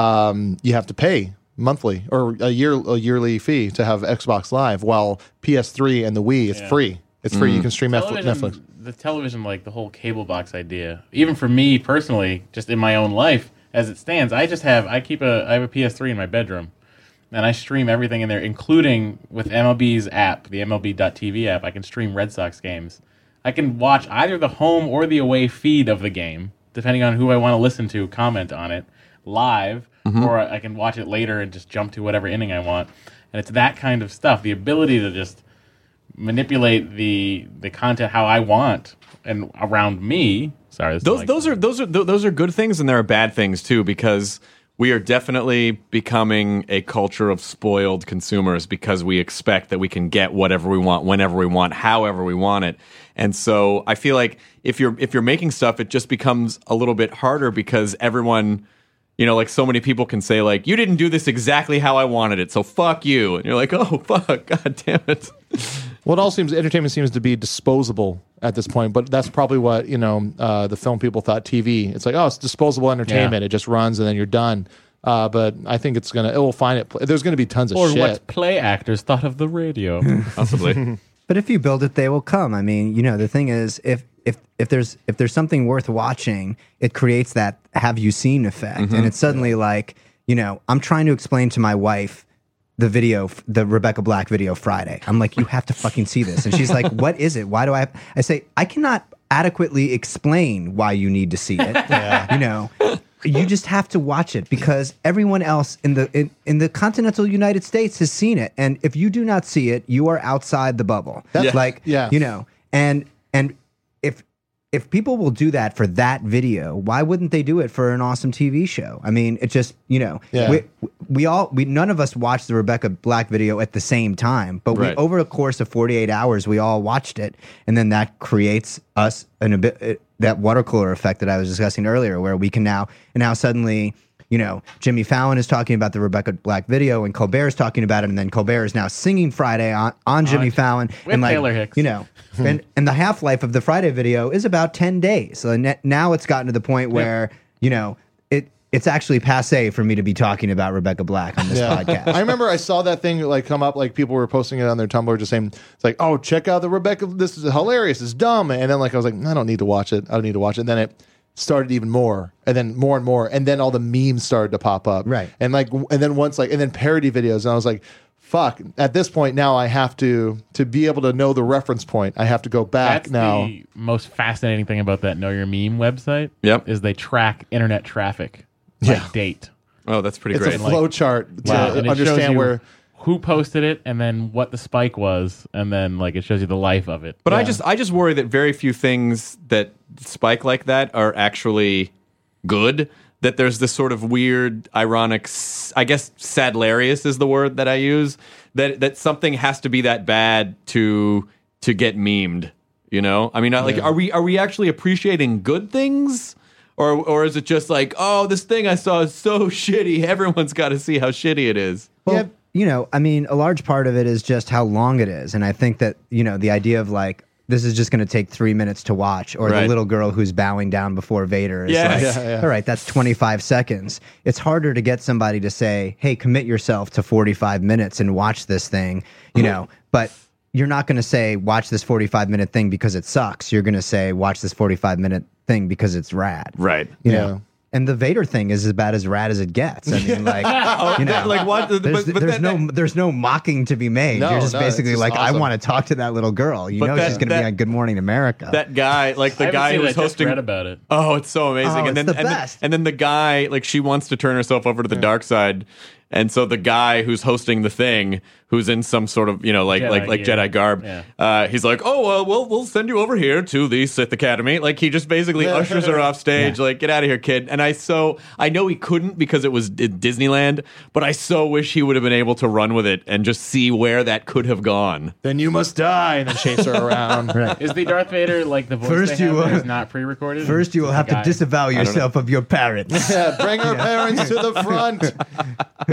um, you have to pay monthly or a year a yearly fee to have Xbox Live. While P S three and the Wii, it's Yeah. free. It's free. You can stream television, Netflix. The television, like the whole cable box idea, even for me personally, just in my own life as it stands, I just have I keep a I have a P S three in my bedroom, and I stream everything in there, including with M L B's app, the M L B dot T V app. I can stream Red Sox games. I can watch either the home or the away feed of the game, depending on who I want to listen to comment on it live, Mm-hmm. or I can watch it later and just jump to whatever inning I want. And it's that kind of stuff, the ability to just manipulate the the content how I want and around me. Sorry, this is those like- those are those are those are good things, and there are bad things too, because we are definitely becoming a culture of spoiled consumers because we expect that we can get whatever we want, whenever we want, however we want it. And so I feel like if you're if you're making stuff, it just becomes a little bit harder because everyone, you know, like so many people can say like, you didn't do this exactly how I wanted it, so fuck you. And you're like, oh, fuck, god damn it. Well, it all seems entertainment seems to be disposable at this point, but that's probably what you know uh, the film people thought. T V, it's like, oh, it's disposable entertainment. Yeah. It just runs and then you're done. Uh, but I think it's gonna it will find it. There's gonna be tons of or shit. what play actors thought of the radio. Possibly. But if you build it, they will come. I mean, you know, the thing is, if if if there's if there's something worth watching, it creates that have you seen effect, Mm-hmm. and it's suddenly like, you know, I'm trying to explain to my wife the video, the Rebecca Black video Friday. I'm like, you have to fucking see this, and she's like, what is it? Why do I? Have? I say, I cannot adequately explain why you need to see it. Yeah. You know. You just have to watch it because everyone else in the in, in the continental United States has seen it, and if you do not see it, you are outside the bubble. That's- like, yeah. you know, and and if if people will do that for that video, why wouldn't they do it for an awesome T V show? I mean, it just you know, Yeah. we we all we none of us watched the Rebecca Black video at the same time, but we Right. over a course of forty-eight hours, we all watched it, and then that creates us an a bit. That water cooler effect that I was discussing earlier, where we can now, and now suddenly, you know, Jimmy Fallon is talking about the Rebecca Black video, and Colbert is talking about it, and then Colbert is now singing Friday on, on Jimmy On- Fallon, with and like, Taylor Hicks. you know, and and the half life of the Friday video is about ten days. So ne- now it's gotten to the point where you know it it's actually passe for me to be talking about Rebecca Black on this Yeah. podcast. I remember I saw that thing like come up, like people were posting it on their Tumblr, just saying it's like, "Oh, check out the Rebecca. This is hilarious. It's dumb." And then like I was like, "I don't need to watch it. I don't need to watch it." And then it started even more, and then more and more, and then all the memes started to pop up, Right. And like, and then once like, and then parody videos, and I was like, "Fuck!" At this point now, I have to to be able to know the reference point. I have to go back That's now. the most fascinating thing about that Know Your Meme website. Yep. Is they track internet traffic by Yeah. date. Oh, that's pretty It's great. a flow chart to Wow. And it shows understand you where. who posted it and then what the spike was, and then like it shows you the life of it. But I Yeah. just I just worry that very few things that spike like that are actually good. That there's this sort of weird, ironic, s- I guess sadlarious is the word that I use. That that something has to be that bad to to get memed. You know, I mean, I- like, are we are we actually appreciating good things? Or or is it just like, oh, this thing I saw is so shitty, everyone's got to see how shitty it is? Well, Yeah. you know, I mean, a large part of it is just how long it is. And I think that, you know, the idea of like, this is just going to take three minutes to watch, or Right. the little girl who's bowing down before Vader is Yes. like, Yeah, yeah. all right, that's twenty-five seconds. It's harder to get somebody to say, hey, commit yourself to forty-five minutes and watch this thing, you know, but you're not going to say, watch this forty-five minute thing because it sucks. You're going to say, watch this forty-five minute thing because it's rad. Right. You Yeah. know? And the Vader thing is about as rad as it gets. I mean, like, you know, like what? there's, but, but there's that- no there's no mocking to be made. No, You're just no, it's basically just like, awesome. I want to talk to that little girl. You But know, that- she's going to that- be on Good Morning America. that guy, like I the haven't guy seen who's that, just hosting. read about it. Oh, it's so amazing. Oh, and it's then the and, best. Then, and then the guy, like she wants to turn herself over to the dark side. And so the guy who's hosting the thing, who's in some sort of, you know, like Jedi like like gear. Jedi garb, Yeah. uh, he's like, oh, well, we'll we'll send you over here to the Sith Academy. Like he just basically ushers her off stage, like get out of here, kid. And I so I know he couldn't because it was at Disneyland, but I so wish he would have been able to run with it and just see where that could have gone. Then you must die, and then chase her around. right. Is the Darth Vader like the voice First they have you, there uh, is not pre-recorded? First, you will Just have the to guy- disavow yourself of your parents. Yeah, bring her parents to the front.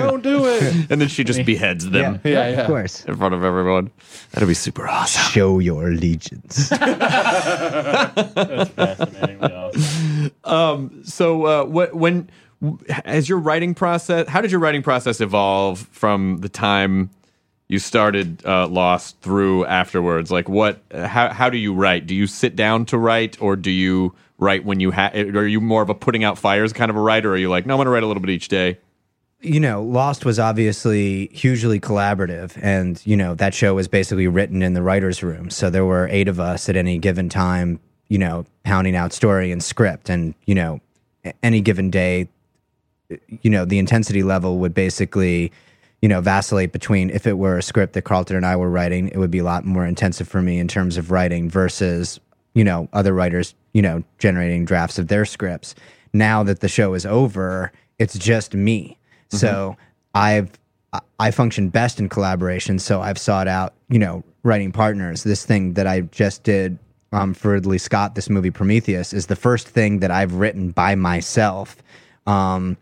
Don't do it. And then she just beheads them Yeah, Yeah, yeah. of course. in front of everyone. That'd be super awesome. Show your allegiance. That's fascinatingly awesome. So, uh, what when as your writing process? How did your writing process evolve from the time you started uh, Lost through afterwards? Like, what? How how do you write? Do you sit down to write, or do you write when you have? Are you more of a putting out fires kind of a writer, or are you like, no, I'm going to write a little bit each day? You know, Lost was obviously hugely collaborative, and you know that show was basically written in the writers' room. So there were eight of us at any given time, you know, pounding out story and script, and you know, any given day, you know, the intensity level would basically, you know, vacillate between if it were a script that Carlton and I were writing, it would be a lot more intensive for me in terms of writing versus, you know, other writers, you know, generating drafts of their scripts. Now that the show is over, it's just me. Mm-hmm. So I've, I function best in collaboration. So I've sought out, you know, writing partners. This thing that I just did um, for Ridley Scott, this movie Prometheus, is the first thing that I've written by myself, um,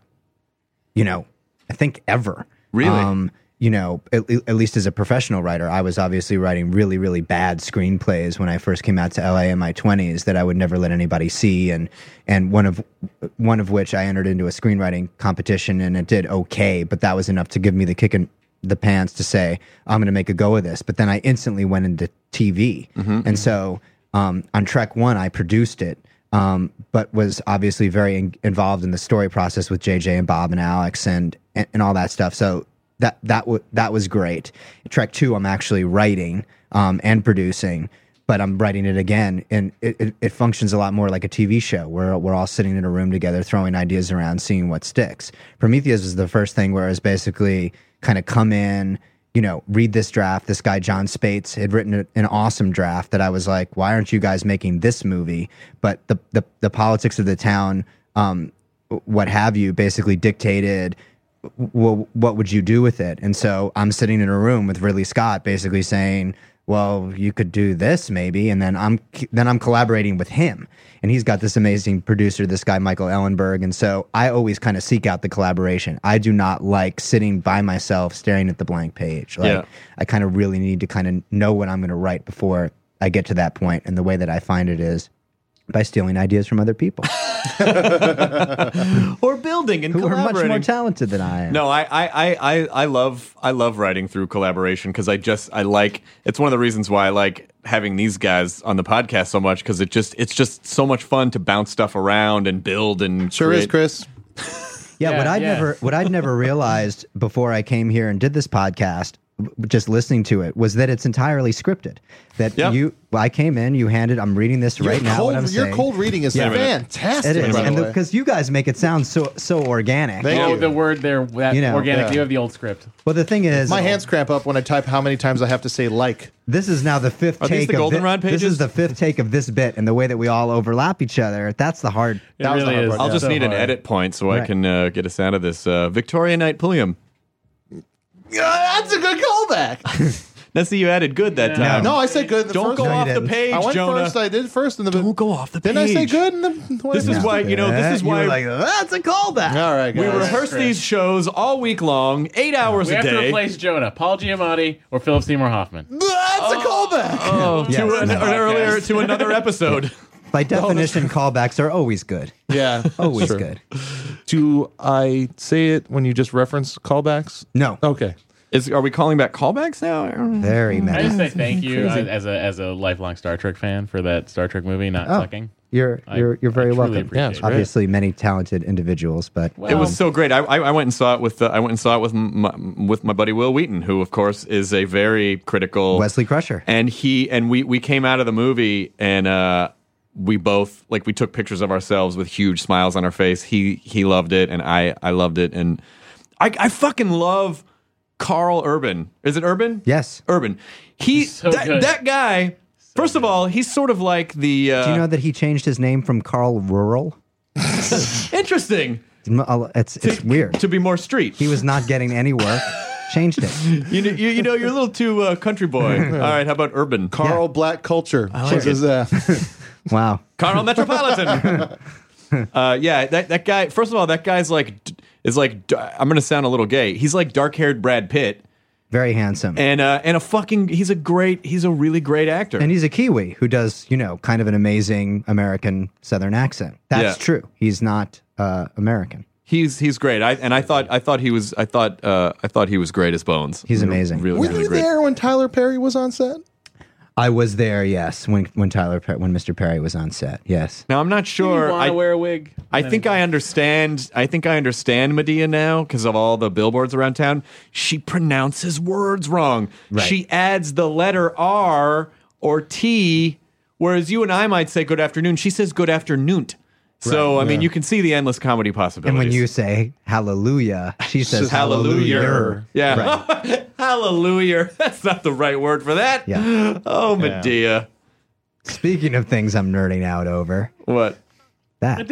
you know, I think ever. Really? Um, you know, at, at least as a professional writer, I was obviously writing really, really bad screenplays when I first came out to L A in my twenties that I would never let anybody see, and and one of one of which I entered into a screenwriting competition and it did okay, but that was enough to give me the kick in the pants to say I'm going to make a go of this. But then I instantly went into T V, mm-hmm. and so um, on Trek One I produced it. Um, but was obviously very in- involved in the story process with J J and Bob and Alex and and, and all that stuff. So that that w- that was great. Trek Two, I'm actually writing um, and producing, but I'm writing it again, and it, it, it functions a lot more like a T V show where we're all sitting in a room together, throwing ideas around, seeing what sticks. Prometheus was the first thing where it was basically kind of come in, you know, read this draft. This guy, John Spates, had written a, an awesome draft that I was like, why aren't you guys making this movie? But the the, the politics of the town, um, what have you, basically dictated, well, what would you do with it? And so I'm sitting in a room with Ridley Scott basically saying, well, you could do this maybe. And then I'm then I'm collaborating with him. And he's got this amazing producer, this guy, Michael Ellenberg. And so I always kind of seek out the collaboration. I do not like sitting by myself staring at the blank page. Like, Yeah. I kind of really need to kind of know what I'm going to write before I get to that point. And the way that I find it is by stealing ideas from other people Or building and who are much collaborating. more talented than I am. No, I, I, I, I, I love I love writing through collaboration because I just I like it's one of the reasons why I like having these guys on the podcast so much because it just it's just so much fun to bounce stuff around and build and Sure create. is, Chris. Yeah, Yeah, what I'd yeah. never what I'd never realized before I came here and did this podcast, w- just listening to it, was that it's entirely scripted. That Yep. you, I came in, you handed, I'm reading this right your now. cold, what I'm your saying. cold reading is Yeah. fantastic. It is, by and the way. because you guys make it sound so so organic. Thank Oh, you. the word there, that You know, organic. yeah. You have the old script. Well, the thing is, My hands cramp up when I type how many times I have to say like. this is now the fifth Are these take the of goldenrod thi- This pages? is the fifth take of this bit, and the way that we all overlap each other. That's the hard. It That was the really hard is. part, I'll yeah. just so need an hard. edit point so I Right. can uh, get us out of this. Uh, Victoria Knight Pulliam. Yeah, that's a good callback. Now see, you added good that Yeah. time. No, I said good. In the Don't first go one. off the didn't. page, I went Jonah. first. I did first in the. Don't go off the page. Didn't I say good? In the, This is why you know. This is You why were like, that's a callback. All right, we guys. rehearse Chris. these shows all week long, eight hours We a have to day. replace Jonah, Paul Giamatti, or Philip Seymour Hoffman. That's a callback. Oh, Yes. to an, Podcast. earlier to another episode. By definition, callbacks are always good. Yeah, Always sure. good. Do I say it when you just reference callbacks? No, Okay. Is are we calling back callbacks now? very I just meta. say thank you uh, as a as a lifelong Star Trek fan for that Star Trek movie not Oh. sucking. You're I- you're you're very I truly welcome. appreciate Yeah, it's it. great. Obviously, many talented individuals, but It was so great. I, I I went and saw it with uh, I went and saw it with my, with my buddy Will Wheaton, who of course is a very critical Wesley Crusher. and he and we we came out of the movie and uh, we both like we took pictures of ourselves with huge smiles on our face. He he loved it and I I loved it and I I fucking love Carl Urban. Is it Urban? Yes. Urban. He He's so that good. that guy. First of all, he's sort of like the. Uh, Do you know that he changed his name from Carl Rural? interesting It's it's weird. to be more street? He was not getting any work. Changed it. You know, you, you know, you're a little too uh, country boy. All right, how about urban? Carl Yeah. Black Culture. I like it. uh, Wow. Carl Metropolitan. uh, yeah, that that guy. First of all, that guy's like d- is like, I'm going to sound a little gay. He's like dark-haired Brad Pitt. Very handsome. And uh, and a fucking, he's a great, he's a really great actor. And he's a Kiwi who does, you know, kind of an amazing American Southern accent. That's Yeah. true. He's not uh, American. He's he's great. I and I thought I thought he was I thought uh, I thought he was great as Bones. He's amazing. Really, Were really you great. there when Tyler Perry was on set? I was there, yes, when when Tyler Per- when Mister Perry was on set. Yes. Now I'm not sure. I I wear a wig. I think I understand. I think I understand Medea now because of all the billboards around town. She pronounces words wrong. Right. She adds the letter R or T, whereas you and I might say good afternoon. She says good afternoon. So I mean, you can see the endless comedy possibilities. And when you say hallelujah, she says hallelujah, hallelujah. yeah, Right. hallelujah. That's not the right word for that. Yeah. Oh, Medea. Speaking of things I'm nerding out over, What? that.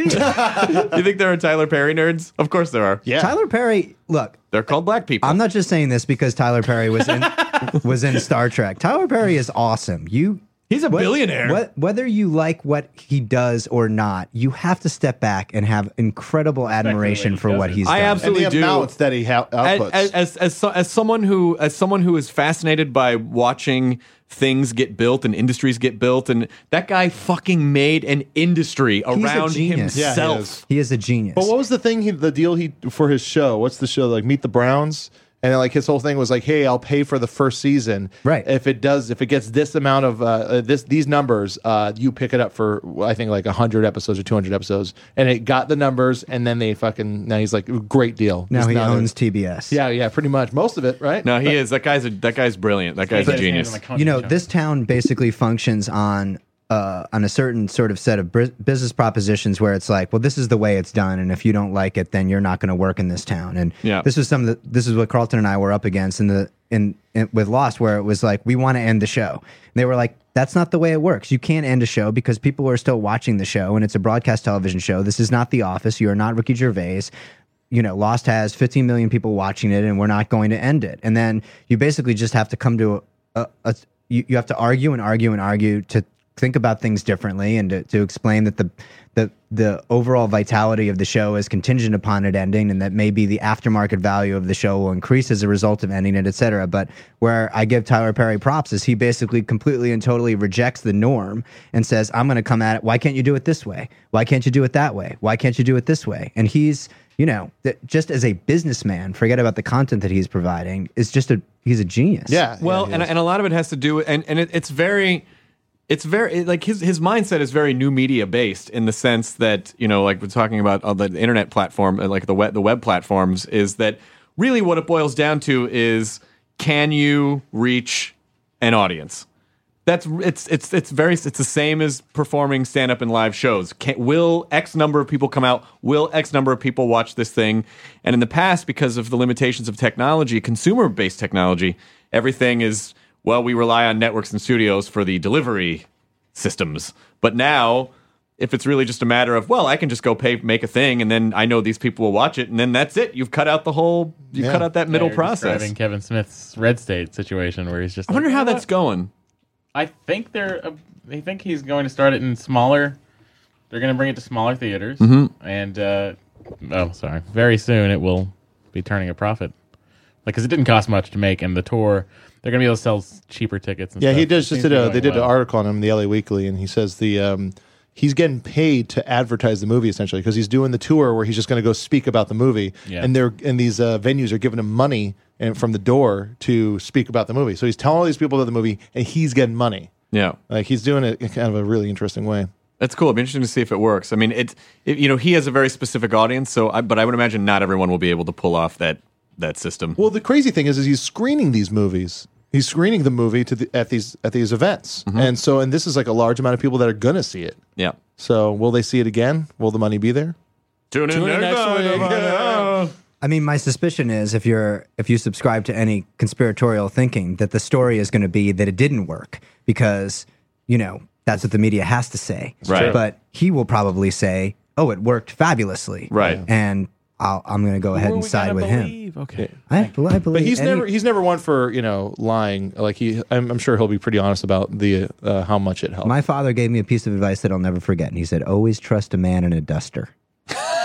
You think there are Tyler Perry nerds? Of course there are. Yeah. Tyler Perry, look, They're called black people. I'm not just saying this because Tyler Perry was in was in Star Trek. Tyler Perry is awesome. You He's a what- billionaire. what- whether you like what he does or not, you have to step back and have incredible admiration he for does what it. he's I done. absolutely and the do. amounts that he ha- outputs. as, as, as, so- as someone who as someone who is fascinated by watching things get built and industries get built, and that guy fucking made an industry He's a around genius. Yeah, he himself. is. He is a genius. But what was the thing? He, the deal he for his show? What's the show like? Meet the Browns, and then, like his whole thing was like, "Hey, I'll pay for the first season, Right. If it does, if it gets this amount of uh, this these numbers, uh, you pick it up for I think like a hundred episodes or two hundred episodes." And it got the numbers, and then they fucking now he's like, "Great deal." now Just he now owns that- T B S. Yeah, yeah, pretty much most of it, right? No, he is. That guy's a, that guy's brilliant. That guy's a genius. You know, this town basically functions on uh, on a certain sort of set of br- business propositions where it's like, well, this is the way it's done, and if you don't like it, then you're not going to work in this town. And Yeah. this was some of the, this is what Carlton and I were up against in the in, in with Lost, where it was like, we want to end the show. And they were like, that's not the way it works. You can't end a show because people are still watching the show, and it's a broadcast television show. This is not The Office. You are not Ricky Gervais. You know, Lost has fifteen million people watching it, and we're not going to end it. And then you basically just have to come to a, a, a you, you have to argue and argue and argue to think about things differently, and to, to explain that the, the the overall vitality of the show is contingent upon it ending, and that maybe the aftermarket value of the show will increase as a result of ending it, et cetera. But where I give Tyler Perry props is he basically completely and totally rejects the norm and says, I'm going to come at it. Why can't you do it this way? Why can't you do it that way? Why can't you do it this way? And he's, you know, th- just as a businessman, forget about the content that he's providing, is just a, he's a genius. Yeah. Well, yeah, he and is. and a lot of it has to do with, and and it, it's very, it's very it- like his his mindset is very new media based in the sense that, you know, like we're talking about on the internet platform, uh, like the web the web platforms, is that really what it boils down to is, can you reach an audience? That's it's it's it's very it's the same as performing stand up and live shows. Can, will X number of people come out? Will X number of people watch this thing? And in the past, because of the limitations of technology, consumer based technology, everything is, well, we rely on networks and studios for the delivery systems. But now, if it's really just a matter of, well, I can just go pay, make a thing, and then I know these people will watch it, and then that's it. You've cut out the whole, you've Yeah. cut out that middle You're process. describing Kevin Smith's Red State situation where he's just. I wonder like, how "Oh, that's going. I think they're. Uh, they think he's going to start it in smaller. They're going to bring it to smaller theaters, Mm-hmm. and uh, oh, sorry, very soon it will be turning a profit. Like, because it didn't cost much to make, and the tour, they're going to be able to sell s- cheaper tickets. And Yeah, stuff. he It does. seems Just to did be a, going they did well. an article on him in the L A Weekly, and he says the um, he's getting paid to advertise the movie essentially because he's doing the tour where he's just going to go speak about the movie, Yeah. and they're and these uh, venues are giving him money and from the door to speak about the movie. So he's telling all these people about the movie, and he's getting money. Yeah. Like he's doing it in kind of a really interesting way. That's cool. It'd be interesting to see if it works. I mean, it, it you know, he has a very specific audience, so I, but I would imagine not everyone will be able to pull off that that system. Well, the crazy thing is, is he's screening these movies. He's screening the movie to the, at these at these events, Mm-hmm. and so and this is like a large amount of people that are gonna see it. Yeah. So will they see it again? Will the money be there? Tune in, Tune in next next week. week. Yeah. I mean, my suspicion is if you're if you subscribe to any conspiratorial thinking, that the story is going to be that it didn't work because, you know, that's what the media has to say. Right. But he will probably say, "Oh, it worked fabulously." Right. And I'll, I'm going to go ahead Who are and we side gonna with him. believe? Okay. I, well, I believe But he's any- never he's never one for you know lying. Like he, I'm, I'm sure he'll be pretty honest about the uh, how much it helped. My father gave me a piece of advice that I'll never forget, and he said, "Always trust a man in a duster."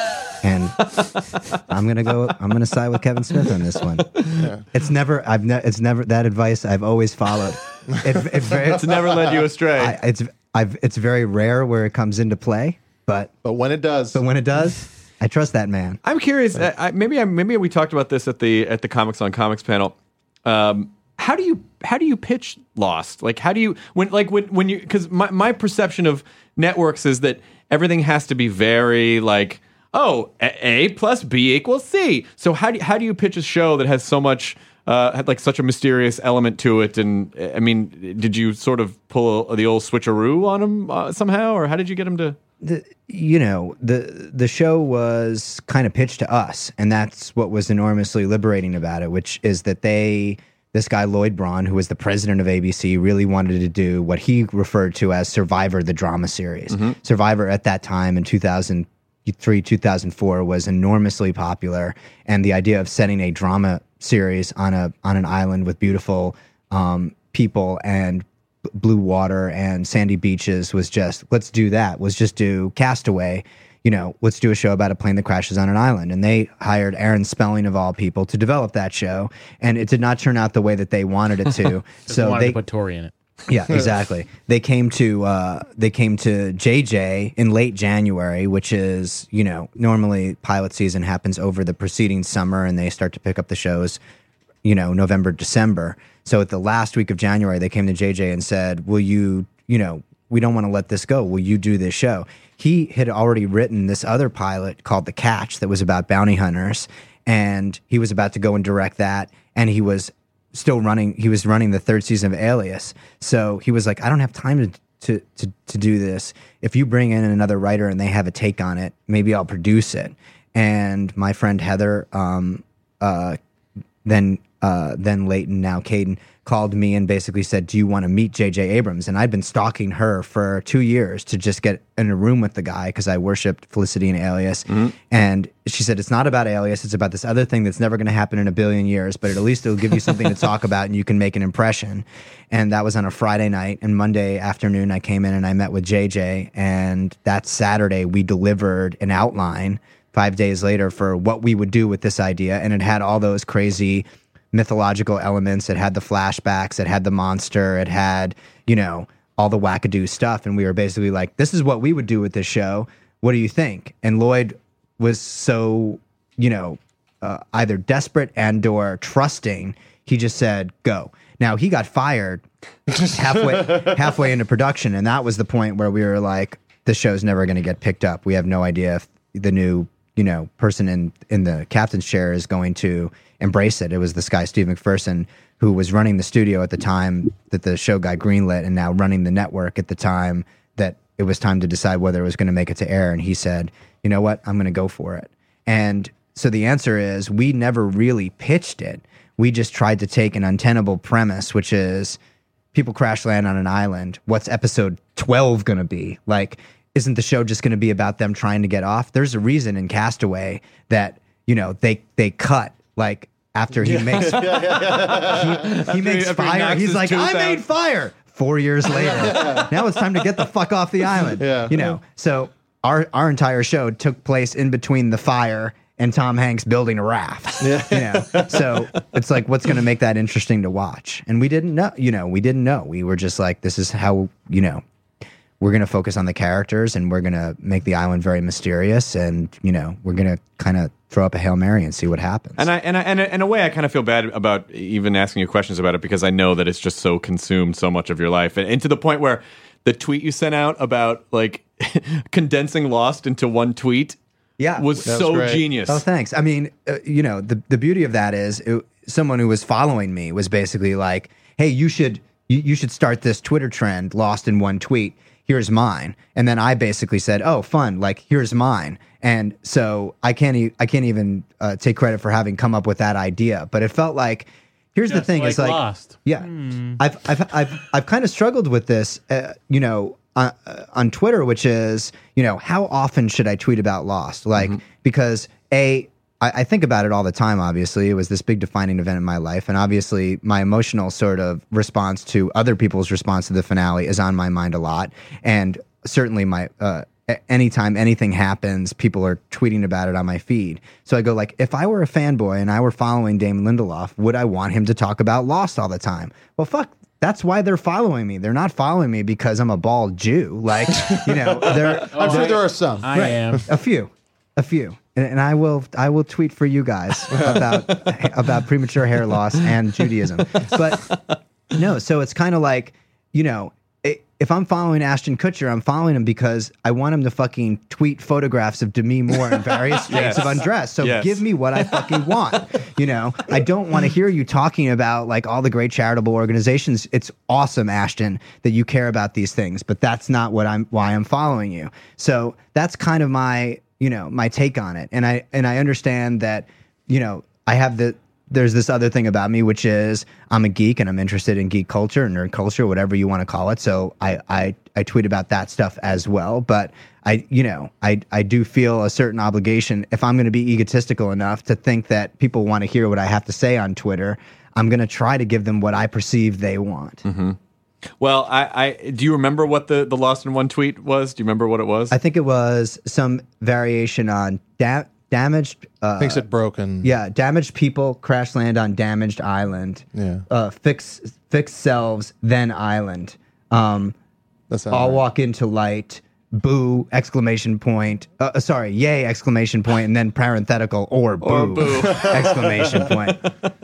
And I'm gonna go. I'm gonna side with Kevin Smith on this one. Yeah. It's never. I've. Ne- it's never that advice. I've always followed. It, it very, it's never led you astray. I, it's. I've. It's very rare where it comes into play, but but when it does, but when it does, I trust that man. I'm curious. I, I, maybe. I, maybe we talked about this at the at the Comics on Comics panel. Um, how do you how do you pitch Lost? Like, how do you when like when when you because my my perception of networks is that everything has to be very like. Oh, A plus B equals C. So how do you, how do you pitch a show that has so much, uh, had like such a mysterious element to it? And I mean, did you sort of pull the old switcheroo on him uh, somehow, or how did you get him to? The, you know, the the show was kind of pitched to us, and that's what was enormously liberating about it, which is that they, this guy Lloyd Braun, who was the president of A B C, really wanted to do what he referred to as Survivor, the drama series. Mm-hmm. Survivor at that time in two thousand three, two thousand four was enormously popular, and the idea of setting a drama series on a on an island with beautiful um, people and b- blue water and sandy beaches was just let's do that. Was just do Castaway, you know, let's do a show about a plane that crashes on an island. And they hired Aaron Spelling of all people to develop that show, and it did not turn out the way that they wanted it to. so they wanted to put Tori in it. Yeah, exactly. They came to uh, they came to J J in late January, which is, you know, normally pilot season happens over the preceding summer, and they start to pick up the shows, you know, November, December. So at the last week of January, they came to J J and said, "Will you, you know, we don't want to let this go. Will you do this show?" He had already written this other pilot called The Catch that was about bounty hunters, and he was about to go and direct that, and he was still running he was running the third season of Alias. So he was like, I don't have time to, to to to do this. If you bring in another writer and they have a take on it, maybe I'll produce it. And my friend Heather, um, uh, then uh, then Leighton, now Caden, called me and basically said, do you want to meet J J Abrams? And I'd been stalking her for two years to just get in a room with the guy because I worshipped Felicity and Alias. Mm-hmm. And she said, it's not about Alias. It's about this other thing that's never going to happen in a billion years, but at least it'll give you something to talk about and you can make an impression. And that was on a Friday night. And Monday afternoon, I came in and I met with J J. And that Saturday, we delivered an outline five days later for what we would do with this idea. And it had all those crazy mythological elements. It had the flashbacks. It had the monster. It had, you know, all the wackadoo stuff. And we were basically like, this is what we would do with this show. What do you think? And Lloyd was so, you know, uh, either desperate and or trusting. He just said, go. Now, he got fired halfway halfway into production. And that was the point where we were like, this show's never going to get picked up. We have no idea if the new, you know, person in, in the captain's chair is going to embrace it. It was this guy, Steve McPherson, who was running the studio at the time that the show got greenlit and now running the network at the time that it was time to decide whether it was going to make it to air. And he said, you know what, I'm going to go for it. And so the answer is we never really pitched it. We just tried to take an untenable premise, which is people crash land on an island. What's episode twelve going to be? Like, isn't the show just going to be about them trying to get off? There's a reason in Castaway that, you know, they they cut like after he makes he, he makes after he fire. knocks He's his like, tooth I made out." fire. Four years later, now it's time to get the fuck off the island. Yeah. You know, so our our entire show took place in between the fire and Tom Hanks building a raft. Yeah. You know, so it's like, what's going to make that interesting to watch? And we didn't know. You know, we didn't know. We were just like, this is how, you know, we're going to focus on the characters and we're going to make the island very mysterious, and you know, we're going to kind of throw up a Hail Mary and see what happens. And I and I, and in a way, I kind of feel bad about even asking you questions about it because I know that it's just so consumed so much of your life, and, and to the point where the tweet you sent out about like condensing Lost into one tweet, yeah, was That was so great. genius. Oh, thanks. I mean, uh, you know, the the beauty of that is it, someone who was following me was basically like, "Hey, you should you, you should start this Twitter trend, Lost in one tweet. Here's mine." And then I basically said, "Oh, fun! Like, here's mine." And so I can't e- I can't even uh, take credit for having come up with that idea, but it felt like. Here's Just the thing: like is like, Lost. yeah, I've I've I've I've kind of struggled with this, uh, you know, on, uh, on Twitter, which is, you know, how often should I tweet about Lost? Like, mm-hmm. because a I, I think about it all the time. Obviously, it was this big defining event in my life, and obviously, my emotional sort of response to other people's response to the finale is on my mind a lot, and certainly my uh, a- anytime anything happens, people are tweeting about it on my feed. So I go like, if I were a fanboy and I were following Damon Lindelof, would I want him to talk about Lost all the time? Well, fuck. That's why they're following me. They're not following me because I'm a bald Jew. Like, you know, they're, I'm sure there are some. I Right. am. a few, a few, and, and I will, I will tweet for you guys about about premature hair loss and Judaism. But no, so it's kind of like, you know, i if I'm following Ashton Kutcher, I'm following him because I want him to fucking tweet photographs of Demi Moore in various states Yes. of undress. So Yes. give me what I fucking want. You know, I don't want to hear you talking about like all the great charitable organizations. It's awesome, Ashton, that you care about these things, but that's not what I'm why I'm following you. So that's kind of my, you know, my take on it. And I and I understand that, you know, I have the there's this other thing about me, which is I'm a geek and I'm interested in geek culture, nerd culture, whatever you want to call it. So I, I, I tweet about that stuff as well. But I, you know, I, I do feel a certain obligation if I'm going to be egotistical enough to think that people want to hear what I have to say on Twitter. I'm going to try to give them what I perceive they want. Mm-hmm. Well, I, I do you remember what the, the Lost in One tweet was? Do you remember what it was? I think it was some variation on da- damaged. Uh, Makes it broken. Yeah, damaged people crash land on damaged island. Yeah. Uh, fix fix selves, then island. Um, That's I'll walk into light. Boo! Exclamation point. Uh, uh, sorry, yay! Exclamation point, and then parenthetical or boo! Or boo. Exclamation point.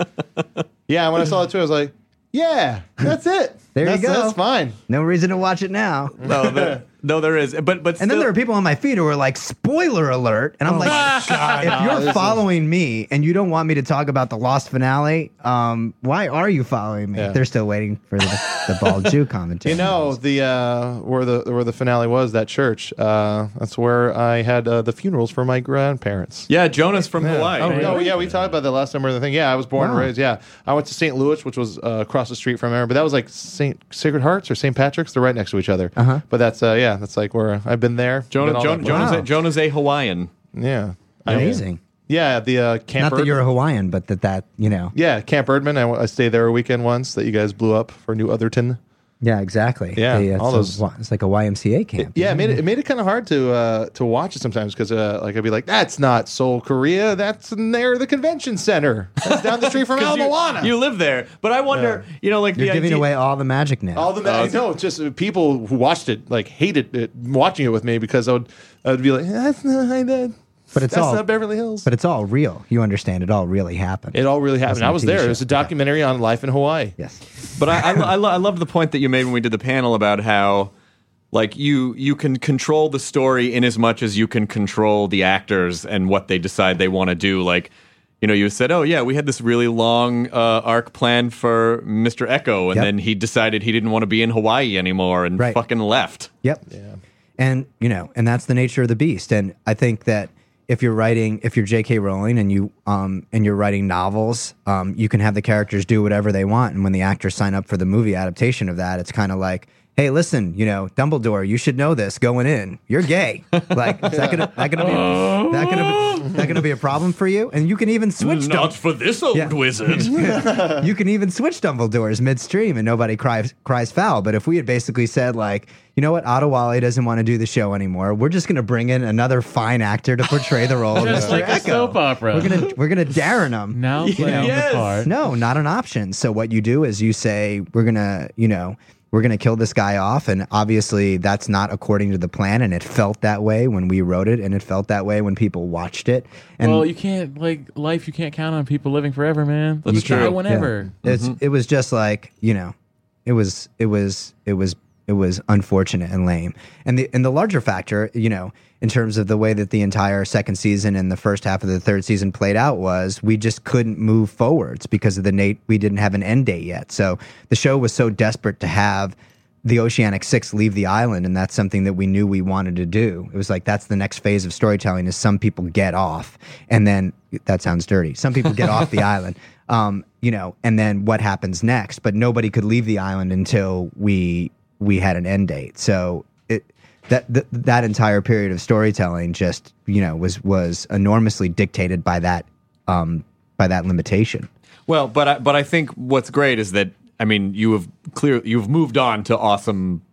Yeah, when I saw it too, I was like, yeah, that's it. There that's, you go. That's fine. No reason to watch it now. no, there, no, there is. But but And then still- there are people on my feed who are like, spoiler alert. And I'm like, God, if no, you're this is- following me and you don't want me to talk about the Lost finale, um, why are you following me? Yeah. They're still waiting for the, the bald Jew commentary. You know the uh, where the where the finale was, that church. Uh, that's where I had uh, the funerals for my grandparents. yeah, Jonas from Yeah. Hawaii. Oh, no, yeah, we talked about that last time or the thing. Yeah, I was born and Wow. raised. Yeah, I went to Saint Louis, which was uh, across the street from there, but that was like Saint Sacred Hearts or Saint Patrick's. They're right next to each other. Uh-huh. But that's uh, yeah, that's like where I've been there. Jonah, been all Jonah, that- Jonah's, Wow. a, Jonah's a Hawaiian. Yeah, I- Amazing. Yeah, the uh, Camp. Not that Erd- you're a Hawaiian, but that that, you know. Yeah, Camp Erdman. I, I stayed there a weekend once that you guys blew up for New Otherton. Yeah, exactly. Yeah, They- it's, all a- those- it's like a Y M C A camp. Yeah, it made it, it made it kind of hard to uh, to watch it sometimes because uh, like I'd be like, that's not Seoul, Korea. That's near the convention center. That's down the street from Al you, Moana. you live there. But I wonder, you know, like You're the giving idea, away all the magic now. All the I know, just uh, people who watched it like hated it, watching it with me because I would I would be like, that's not that. But it's that's all- not Beverly Hills. But it's all real. You understand it all really happened. It all really happened. Wasn't I a was T V there. show. It was a documentary on life in Hawaii. Yes. But I, I, I, lo- I love the point that you made when we did the panel about how, like, you you can control the story in as much as you can control the actors and what they decide they want to do. Like, you know, you said, oh, yeah, we had this really long uh, arc planned for Mister Echo, and Yep. then he decided he didn't want to be in Hawaii anymore and Right. fucking left. Yep. Yeah. And, you know, and that's the nature of the beast. And I think that if you're writing, if you're J K Rowling and you um and you're writing novels, um, you can have the characters do whatever they want. And when the actors sign up for the movie adaptation of that, it's kind of like, hey, listen, you know, Dumbledore, you should know this going in. You're gay. Like, is that gonna that gonna be that gonna be, that gonna be a problem for you? And you can even switch. Not Dum- for this old Yeah. wizard. you can even switch Dumbledores midstream and nobody cries cries foul. But if we had basically said like, you know what, Adewale doesn't want to do the show anymore, we're just going to bring in another fine actor to portray the role of Just Mister like a Echo. soap opera. We're gonna we're gonna Darren him. Now playing Yes. the part. No, not an option. So what you do is you say we're gonna, you know, we're gonna kill this guy off, and obviously that's not according to the plan, and it felt that way when we wrote it, and it felt that way when people watched it. And Well, you can't like life. You can't count on people living forever, man. That's you can true. die whenever. Yeah. It's it was just like, you know, it was it was it was it was unfortunate and lame. And the and the larger factor, you know, in terms of the way that the entire second season and the first half of the third season played out was we just couldn't move forwards because of the Nate we didn't have an end date yet. So the show was so desperate to have the Oceanic Six leave the island, and that's something that we knew we wanted to do. It was like that's the next phase of storytelling is some people get off, and then that sounds dirty. Some people get off the island, um, you know, and then what happens next? But nobody could leave the island until we we had an end date. So it that th- that entire period of storytelling just you know was was enormously dictated by that um, by that limitation. Well, but I, but I think what's great is that I mean you have clear you've moved on to awesome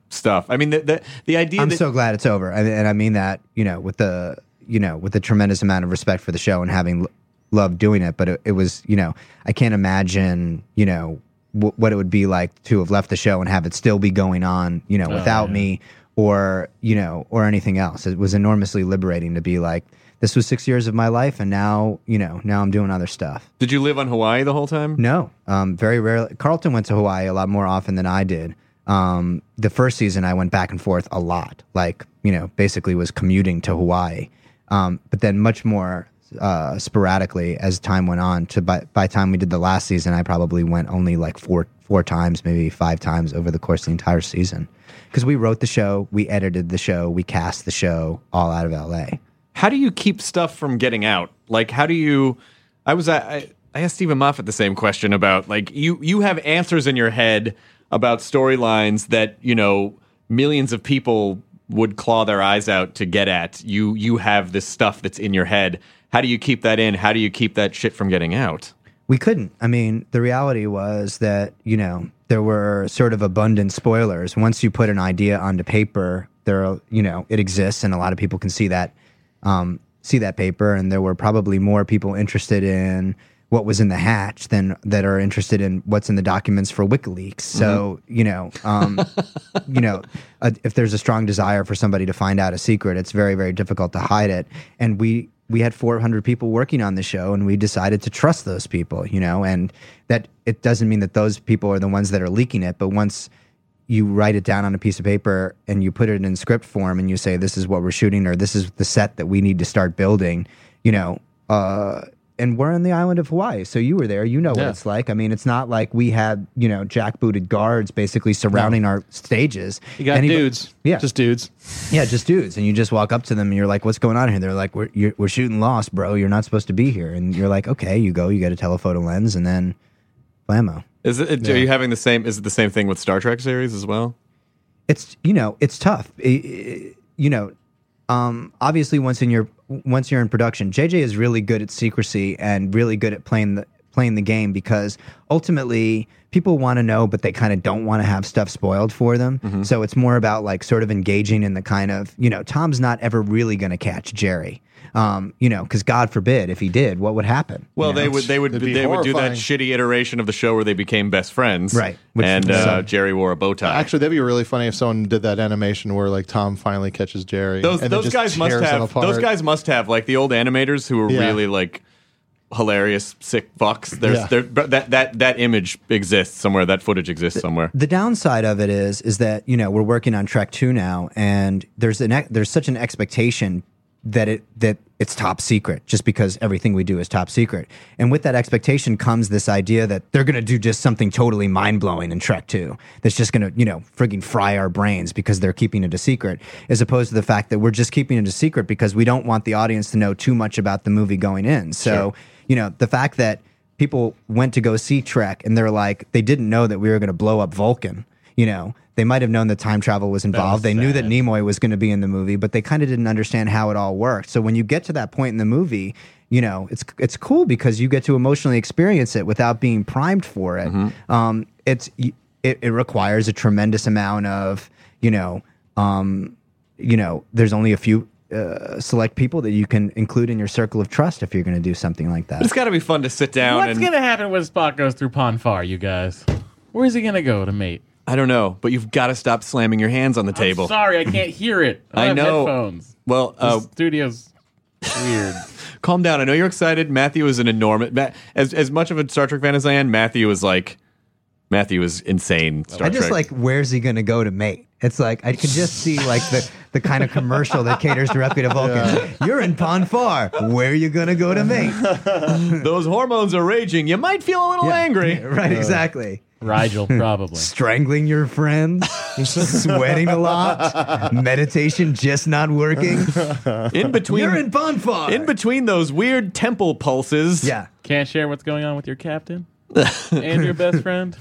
stuff. I mean, the the, the idea. I'm that, so glad it's over, and, and I mean that you know with the you know with the tremendous amount of respect for the show and having l- loved doing it. But it, it was you know I can't imagine you know w- what it would be like to have left the show and have it still be going on you know Oh, without yeah. me or you know or anything else. It was enormously liberating to be like, this was six years of my life, and now you know now I'm doing other stuff. Did you live on Hawaii the whole time? No, um, very rarely. Carlton went to Hawaii a lot more often than I did. Um, the first season, I went back and forth a lot, like, you know, basically was commuting to Hawaii. Um, but then much more uh, sporadically as time went on. To by by the time we did the last season, I probably went only like four four times, maybe five times over the course of the entire season. Because we wrote the show, we edited the show, we cast the show all out of L A. How do you keep stuff from getting out? Like, how do you? I was I, I asked Stephen Moffat the same question about like you you have answers in your head about storylines that you know millions of people would claw their eyes out to get at. You you have this stuff that's in your head. How do you keep that in? How do you keep that shit from getting out? We couldn't. I mean, the reality was that, you know, there were sort of abundant spoilers. Once you put an idea onto paper, there are, you know, it exists and a lot of people can see that um, see that paper, and there were probably more people interested in what was in the hatch than that are interested in what's in the documents for WikiLeaks. So, you know, um, you know, uh, if there's a strong desire for somebody to find out a secret, it's very, very difficult to hide it. And we we had four hundred people working on the show, and we decided to trust those people, you know, and that it doesn't mean that those people are the ones that are leaking it, but once you write it down on a piece of paper and you put it in script form and you say, this is what we're shooting, or this is the set that we need to start building, you know, uh, and we're on the island of Hawaii, so you were there. You know what Yeah. it's like. I mean, it's not like we had, you know, jackbooted guards basically surrounding our stages. You got Anybody- dudes. Yeah. Just dudes. Yeah, just dudes. And you just walk up to them and you're like, what's going on here? They're like, we're, you're, we're shooting Lost, bro. You're not supposed to be here. And you're like, okay, you go, you get a telephoto lens, and then blammo. Is it? Are you having the same? Is it the same thing with Star Trek series as well? It's, you know, it's tough. I- I- you know, um, obviously once in your once you're in production, J J is really good at secrecy and really good at playing the playing the game, because ultimately people want to know, but they kind of don't want to have stuff spoiled for them. Mm-hmm. So it's more about like sort of engaging in the kind of, you know, Tom's not ever really going to catch Jerry. Um, you know, because God forbid if he did, what would happen? Well, You know? they would they would It'd be they would do that horrifying. shitty iteration of the show where they became best friends, Right. Which- and uh, so- Jerry wore a bow tie. Actually, that'd be really funny if someone did that animation where like Tom finally catches Jerry. those and then those just guys must tears them have apart. those guys must have like the old animators who were Yeah. really like hilarious sick fucks. There's Yeah. there, but that that that image exists somewhere. That footage exists somewhere. The downside of it is, is that, you know, we're working on Trek two now, and there's an ex- there's such an expectation that it that it's top secret, just because everything we do is top secret. And with that expectation comes this idea that they're going to do just something totally mind blowing in Trek two that's just going to, you know, frigging fry our brains because they're keeping it a secret, as opposed to the fact that we're just keeping it a secret because we don't want the audience to know too much about the movie going in. So, Sure. you know, the fact that people went to go see Trek and they're like, they didn't know that we were going to blow up Vulcan. You know, they might have known that time travel was involved. They knew that Nimoy was going to be in the movie, but they kind of didn't understand how it all worked. So when you get to that point in the movie, you know, it's it's cool because you get to emotionally experience it without being primed for it. Um, it's it, it requires a tremendous amount of, you know, um, you know, there's only a few uh, select people that you can include in your circle of trust if you're going to do something like that. It's got to be fun to sit down What's and gonna happen when Spock goes through Ponfar, you guys? Where's he gonna go to mate? I don't know, but you've got to stop slamming your hands on the table. I'm sorry, I can't hear it. I, I have know. headphones. Well, The uh, studio's weird. calm down. I know you're excited. Matthew is an enormous. Ma- as as much of a Star Trek fan as I am, Matthew is like Matthew is insane. Star I just Trek. like, where's he going to go to mate? It's like I could just see like the, the kind of commercial that caters directly to Vulcan. You're in Ponfar. Where are you going to go to mate? Those hormones are raging. You might feel a little Yeah. angry. Right, exactly. Rigel, probably. Strangling your friends, sweating a lot, meditation just not working. In between, You're in Ponfar. in between those weird temple pulses. Yeah. Can't share what's going on with your captain and your best friend.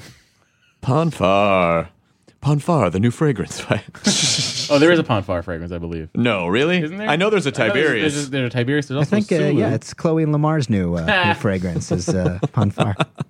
Ponfar. Ponfar, the new fragrance. Oh, there is a Ponfar fragrance, I believe. No, really? Isn't there? I know there's a I know Tiberius. There's, there's, there's a Tiberius. There's I also think, uh, Sulu. yeah, it's Chloe and Lamar's new, uh, new fragrance is uh, Ponfar.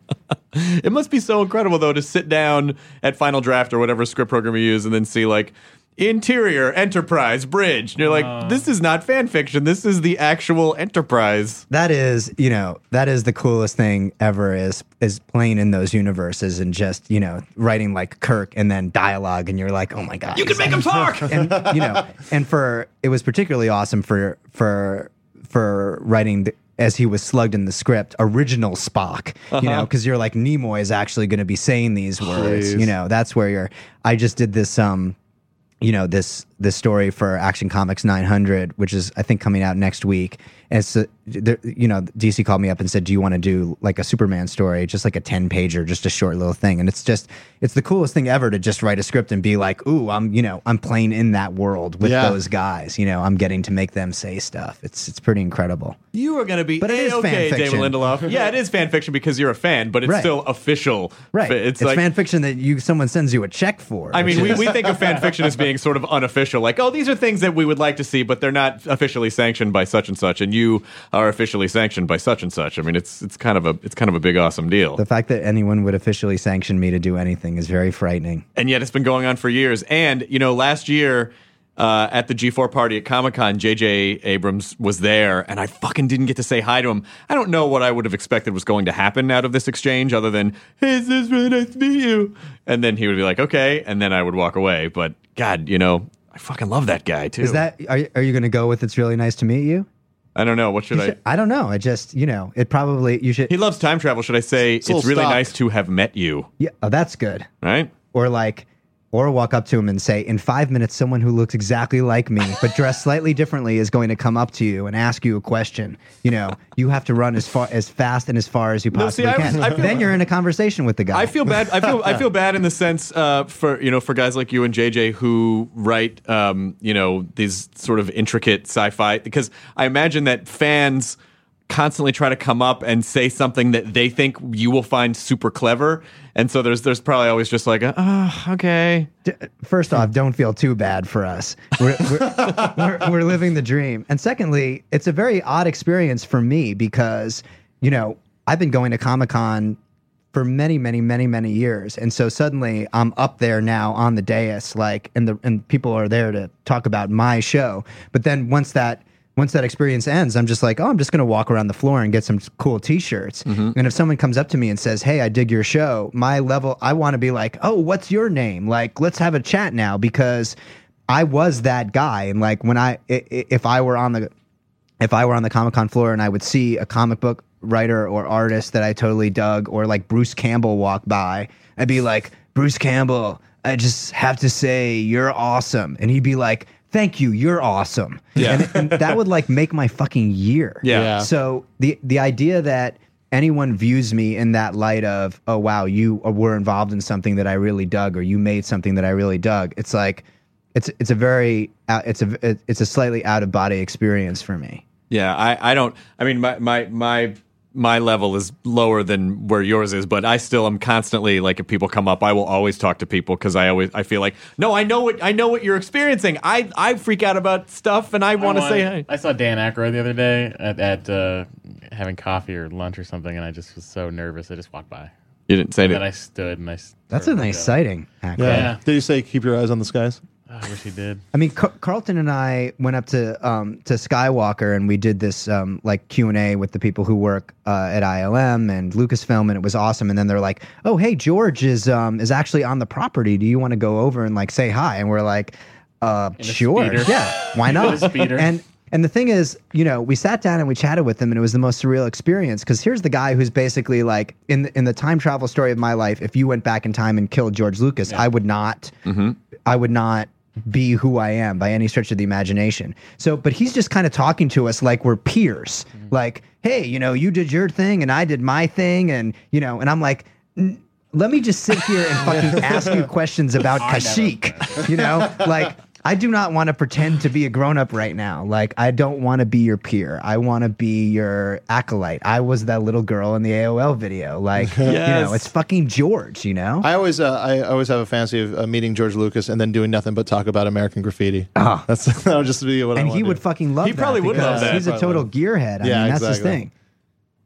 It must be so incredible, though, to sit down at Final Draft or whatever script program you use and then see, like, Interior, Enterprise, Bridge. And you're like, uh, this is not fan fiction. This is the actual Enterprise. That is, you know, that is the coolest thing ever is is playing in those universes and just, you know, writing like Kirk and then dialogue. And you're like, oh, my God. You can make him talk. And, you know, and for, it was particularly awesome for, for, for writing the, as he was slugged in the script, original Spock, Uh-huh. you know, because you're like, Nimoy is actually going to be saying these words, Jeez. you know, that's where you're, I just did this, um, you know, this this story for Action Comics nine hundred, which is, I think, coming out next week. And it's, uh, there, you know, D C called me up and said, do you want to do like a Superman story, just like a ten pager, just a short little thing? And it's just, it's the coolest thing ever to just write a script and be like, ooh, I'm, you know, I'm playing in that world with Yeah. those guys. You know, I'm getting to make them say stuff. It's it's pretty incredible. You are going to be But it is A-okay, fan fiction. Damon Lindelof. Yeah, it is fan fiction because you're a fan, but it's Right. still official. Right. It's, It's, like, fan fiction that you someone sends you a check for. I mean, which we, is- we think of fan fiction as being sort of unofficial. Like, oh, these are things that we would like to see, but they're not officially sanctioned by such and such, and you are officially sanctioned by such and such. I mean, it's it's kind of a it's kind of a big awesome deal. the fact that anyone would officially sanction me to do anything is very frightening. And yet it's been going on for years. And, you know, last year uh, at the G four party at Comic-Con, J J Abrams was there, and I fucking didn't get to say hi to him. I don't know what I would have expected was going to happen out of this exchange other than, hey, it's just really nice to meet you. And then he would be like, okay, and then I would walk away. But, God, you know, I fucking love that guy, too. Is that, are, are you going to go with it's really nice to meet you? I don't know. What should You I... should- I don't know. I just, you know, it probably, you should. He loves time travel. Should I say, It's it's, a little really stock. nice to have met you, Yeah, oh, that's good. right? Or like, or walk up to him and say, in five minutes, someone who looks exactly like me, but dressed slightly differently is going to come up to you and ask you a question. You know, you have to run as far, as fast and as far as you No, see, possibly I was- can. I feel- then you're in a conversation with the guy. I feel bad. I feel I feel bad in the sense uh, for you know for guys like you and J J who write um, you know these sort of intricate sci-fi, because I imagine that fans constantly try to come up and say something that they think you will find super clever, and so there's there's probably always just like, oh, okay. D- First off, don't feel too bad for us. We're, we're, we're, we're living the dream. And secondly, it's a very odd experience for me because, you know, I've been going to Comic-Con for many, many, many, many years. And so suddenly I'm up there now on the dais, like, and the and people are there to talk about my show. But then once that Once that experience ends, I'm just like, oh, I'm just going to walk around the floor and get some cool T-shirts. And if someone comes up to me and says, hey, I dig your show, my level, I want to be like, oh, what's your name? Like, let's have a chat now, because I was that guy. And like, when I, i- i- if I were on the, if I were on the Comic-Con floor and I would see a comic book writer or artist that I totally dug, or like Bruce Campbell walk by, I'd be like, Bruce Campbell, I just have to say you're awesome. And he'd be like, thank you, you're awesome. Yeah. And, and that would like make my fucking year. Yeah. Yeah. So the the idea that anyone views me in that light of, oh wow, you were involved in something that I really dug, or you made something that I really dug, it's like it's it's a very uh, it's a it's a slightly out of body experience for me. Yeah, I, I don't. I mean, my my my my level is lower than where yours is, but I still am constantly like, if people come up, I will always talk to people, because I always I feel like, no, I know what I know what you're experiencing. I I freak out about stuff, and I want to say hi. I saw Dan Aykroyd the other day at, at uh, having coffee or lunch or something, and I just was so nervous. I just walked by. You didn't say And then that. I stood and I. s- That's a sort of nice looked up. sighting, actually. Yeah. Yeah. Did you say keep your eyes on the skies? Oh, I wish he did. I mean, Car- Carlton and I went up to um, to Skywalker, and we did this um, like Q and A with the people who work uh, at I L M and Lucasfilm, and it was awesome. And then they're like, "Oh, hey, George is um, is actually on the property. Do you want to go over and like say hi?" And we're like, "Uh, a sure, speeder. yeah, why In a not?" speeder. And and the thing is, you know, we sat down and we chatted with him, and it was the most surreal experience, because here's the guy who's basically like, in the, in the time travel story of my life, if you went back in time and killed George Lucas, I would not, I would not be who I am by any stretch of the imagination. So, but he's just kind of talking to us like we're peers, like, hey, you know, you did your thing and I did my thing, and you know, and I'm like, "N- let me just sit here and fucking ask you questions about Kashyyyk, you know, like. I do not want to pretend to be a grown-up right now. Like, I don't want to be your peer. I want to be your acolyte. I was that little girl in the A O L video. Like, you know, Yes. it's fucking George, you know? I always, uh, I always have a fantasy of uh, meeting George Lucas and then doing nothing but talk about American Graffiti. Ah. That's that would just be what I And want he to would do. fucking love He that. probably would love because that. He's a Probably total would. gearhead. I Yeah, mean, that's his exactly. thing.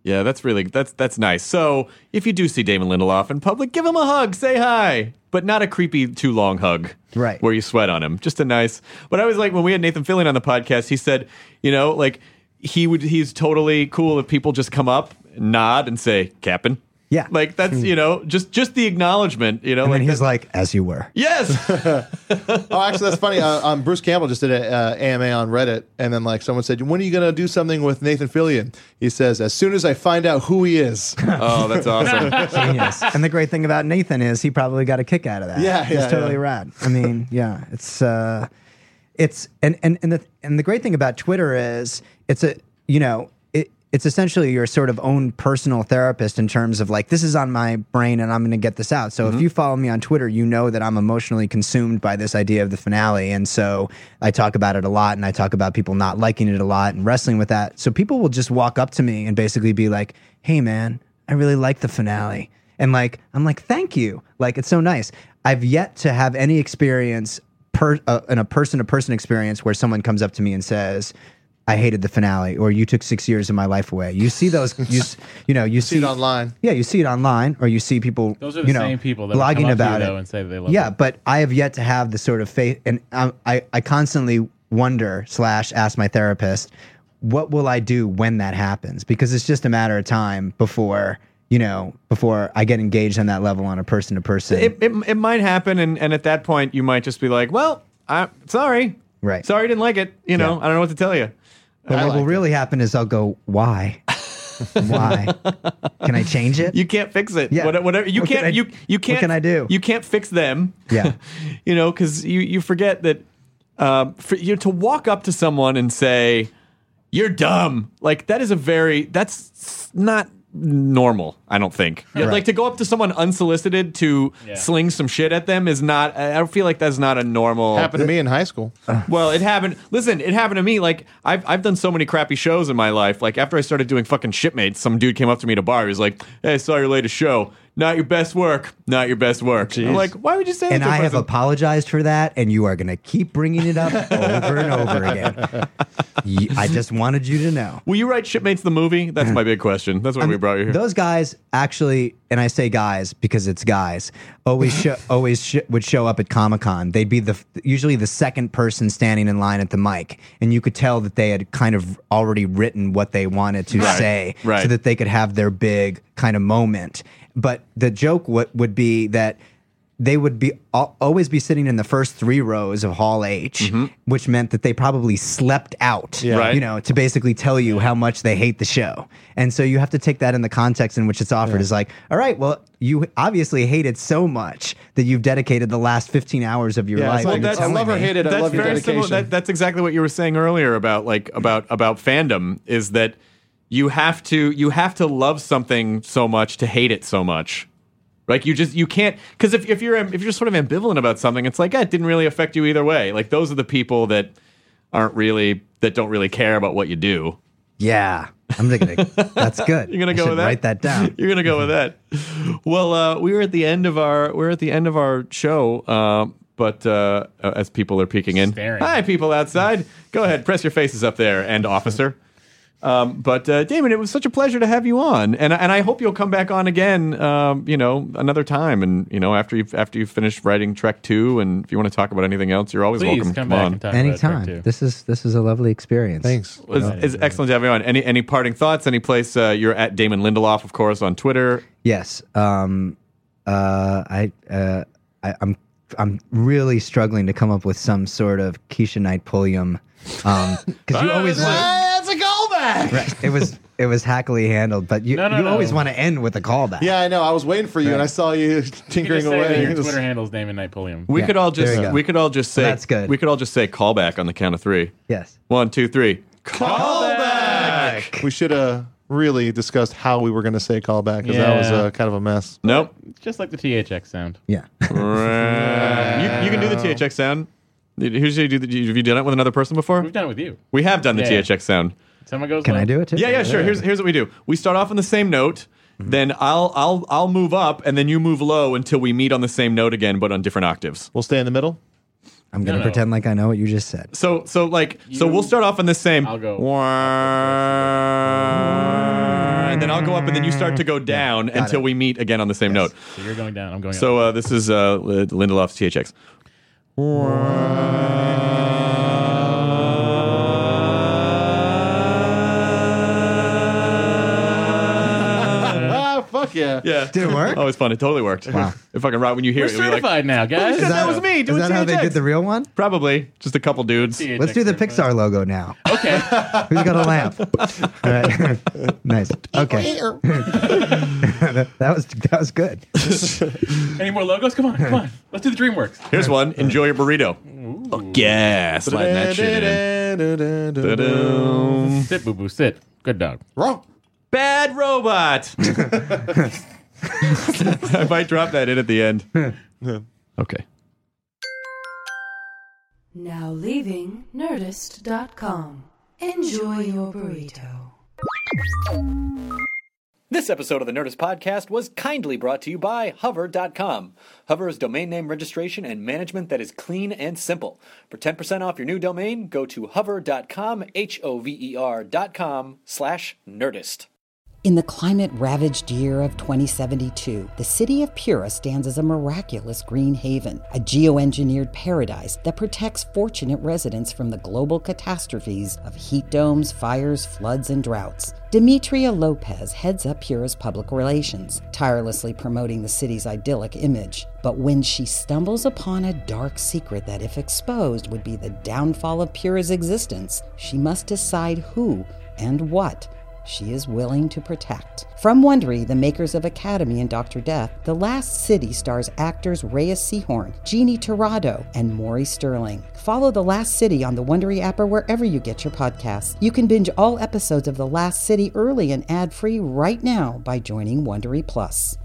Yeah, that's really that's that's nice. So if you do see Damon Lindelof in public, give him a hug, say hi, but not a creepy too long hug, right? Where you sweat on him. Just a nice. But I was like, when we had Nathan Fillion on the podcast, he said, you know, like he would he's totally cool if people just come up, nod, and say, "Captain." Yeah, like that's you know just just the acknowledgement, you know. And like then he's that, like, "As you were." Yes. Oh, actually, that's funny. Uh, um, Bruce Campbell just did a uh, A M A on Reddit, and then like someone said, "When are you going to do something with Nathan Fillion?" He says, "As soon as I find out who he is." Oh, that's awesome. Genius. And the great thing about Nathan is he probably got a kick out of that. Yeah, it's yeah, totally yeah. rad. I mean, yeah, it's uh, it's and and and the and the great thing about Twitter is it's a you know. It's essentially your sort of own personal therapist in terms of like, this is on my brain and I'm going to get this out. So Mm-hmm. if you follow me on Twitter, you know that I'm emotionally consumed by this idea of the finale. And so I talk about it a lot and I talk about people not liking it a lot and wrestling with that. So people will just walk up to me and basically be like, hey man, I really like the finale. And like, I'm like, thank you. Like, it's so nice. I've yet to have any experience per, uh, in a person to person experience where someone comes up to me and says, I hated the finale, or you took six years of my life away. You see those, you, s- you know, you See see it online. Yeah, you see it online, or you see people, Those are the you know, same people that would blogging come up to about you, it though, and say that they love yeah, it. but I have yet to have the sort of faith, and um, I, I constantly wonder slash ask my therapist, what will I do when that happens? Because it's just a matter of time before. You know, before I get engaged on that level on a person to person. It, it it might happen, and and at that point you might just be like, well, I'm sorry, right? Sorry, I didn't like it. You know, Yeah. I don't know what to tell you. But I what like will really happen is I'll go, why? Why? Can I change it? You can't fix it. Yeah. What- Whatever you What can't can I- you you what can't. can I do? You can't fix them. Yeah. You know, because you you forget that um, for you to walk up to someone and say you're dumb, like that is a very that's not normal. I don't think. Yeah, Right. Like to go up to someone unsolicited to Yeah. sling some shit at them is not. I don't feel like that's not a normal. Happened to me in high school. Well, it happened. Listen, it happened to me. Like I've I've done so many crappy shows in my life. Like after I started doing fucking Shipmates, some dude came up to me at a bar. He was like, "Hey, I saw your latest show. Not your best work. Not your best work." I'm like, why would you say that? And to a I have person? apologized for that, and you are going to keep bringing it up over and over again. You- I just wanted you to know. Will you write Shipmates the movie? That's my big question. That's why we brought you here. Those guys actually, and I say guys because it's guys, always show, always sh- would show up at Comic-Con. They'd be the usually the second person standing in line at the mic, and you could tell that they had kind of already written what they wanted to Right, say, right. so that they could have their big kind of moment. But the joke w- would be that they would be al- always be sitting in the first three rows of Hall H, which meant that they probably slept out, Yeah. Right. you know, to basically tell you how much they hate the show. And so you have to take that in the context in which it's offered. Is like, all right, well, you obviously hate it so much that you've dedicated the last fifteen hours of your Yeah, life. it's like, to I telling love or me. hate it. I that's love your very dedication. similar. That, that's exactly what you were saying earlier about like about about fandom. Is that you have to you have to love something so much to hate it so much. Like you just you can't because if, if you're if you're sort of ambivalent about something, it's like eh, it didn't really affect you either way. Like those are the people that aren't really that don't really care about what you do. Yeah, I'm gonna. That's good. You're gonna I go should with that. Write that down. You're gonna go with that. Well, uh, we were at the end of our we're at the end of our show. Uh, but uh, as people are peeking in, Staring. hi, people outside. Go ahead, press your faces up there, and officer. Um, but uh, Damon, it was such a pleasure to have you on, and and I hope you'll come back on again. Um, you know, another time, and you know, after you've after you've finished writing Trek Two, and if you want to talk about anything else, you're always Please welcome. come to back on. and talk about Anytime. Trek two. This is this is a lovely experience. Thanks. It's, it's excellent to have you on. Any any parting thoughts? Any place uh, you're at Damon Lindelof, of course, on Twitter. Yes. Um. Uh. I. Uh. I, I'm. I'm really struggling to come up with some sort of Keisha Knight Pulliam. Um. Because you always want. That's a callback. Right. It was. It was hackily handled, but you. No, no, you no. always want to end with a callback. Yeah, I know. I was waiting for you, and I saw you You tinkering just say that away. your It was- Twitter handle's Damon Knight Pulliam. We Yeah, could all there just you go. we could all just say That's good. We could all just say callback on the count of three. Yes. One, two, three. Callback. We should have really discussed how we were going to say callback, because that was Yeah. uh, kind of a mess. Nope. It's just like the T H X sound. Yeah. you, you can do the T H X sound. Who's you do? The, have you done it with another person before? We've done it with you. We have done the Yeah. T H X sound. Someone goes. Can low. I do it too? Yeah, yeah, sure. Here's here's what we do. We start off on the same note. Then I'll I'll I'll move up, and then you move low until we meet on the same note again, but on different octaves. We'll stay in the middle. I'm gonna No, no. pretend like I know what you just said. So so like so You- we'll start off on the same. I'll go. and then I'll go up, and then you start to go down Got until it. we meet again on the same note. So you're going down. I'm going So up. uh, this is uh, Lindelof's T H X. Ah, fuck yeah. Yeah. Did it work? Oh, it's fun. It totally worked. Wow. It fucking right when you hear We're it, you'll be like, certified now, guys. shit, that was me Is doing that how they T H X. did the real one? Probably. Just a couple dudes. Let's do the Pixar logo now. Okay. Who's got a lamp? All right. Nice. Okay. that, that was that was good. Any more logos? Come on, come on. Let's do the DreamWorks. Here's one. Enjoy your burrito. Oh, yeah. Sliding that shit in. Da-dum. Sit, boo boo, sit. Good dog. Wrong. Bad robot. I might drop that in at the end. Okay. Now leaving Nerdist dot com. Enjoy your burrito. This episode of the Nerdist Podcast was kindly brought to you by Hover dot com. Hover is domain name registration and management that is clean and simple. For ten percent off your new domain, go to hover dot com, H O V E R dot com slash Nerdist. In the climate-ravaged year of twenty seventy-two, the city of Pura stands as a miraculous green haven, a geoengineered paradise that protects fortunate residents from the global catastrophes of heat domes, fires, floods, and droughts. Demetria Lopez heads up Pura's public relations, tirelessly promoting the city's idyllic image. But when she stumbles upon a dark secret that, if exposed, would be the downfall of Pura's existence, she must decide who and what she is willing to protect. From Wondery, the makers of Academy and Doctor Death, The Last City stars actors Reyes Sehorn, Jeannie Torrado, and Maury Sterling. Follow The Last City on the Wondery app or wherever you get your podcasts. You can binge all episodes of The Last City early and ad-free right now by joining Wondery Plus.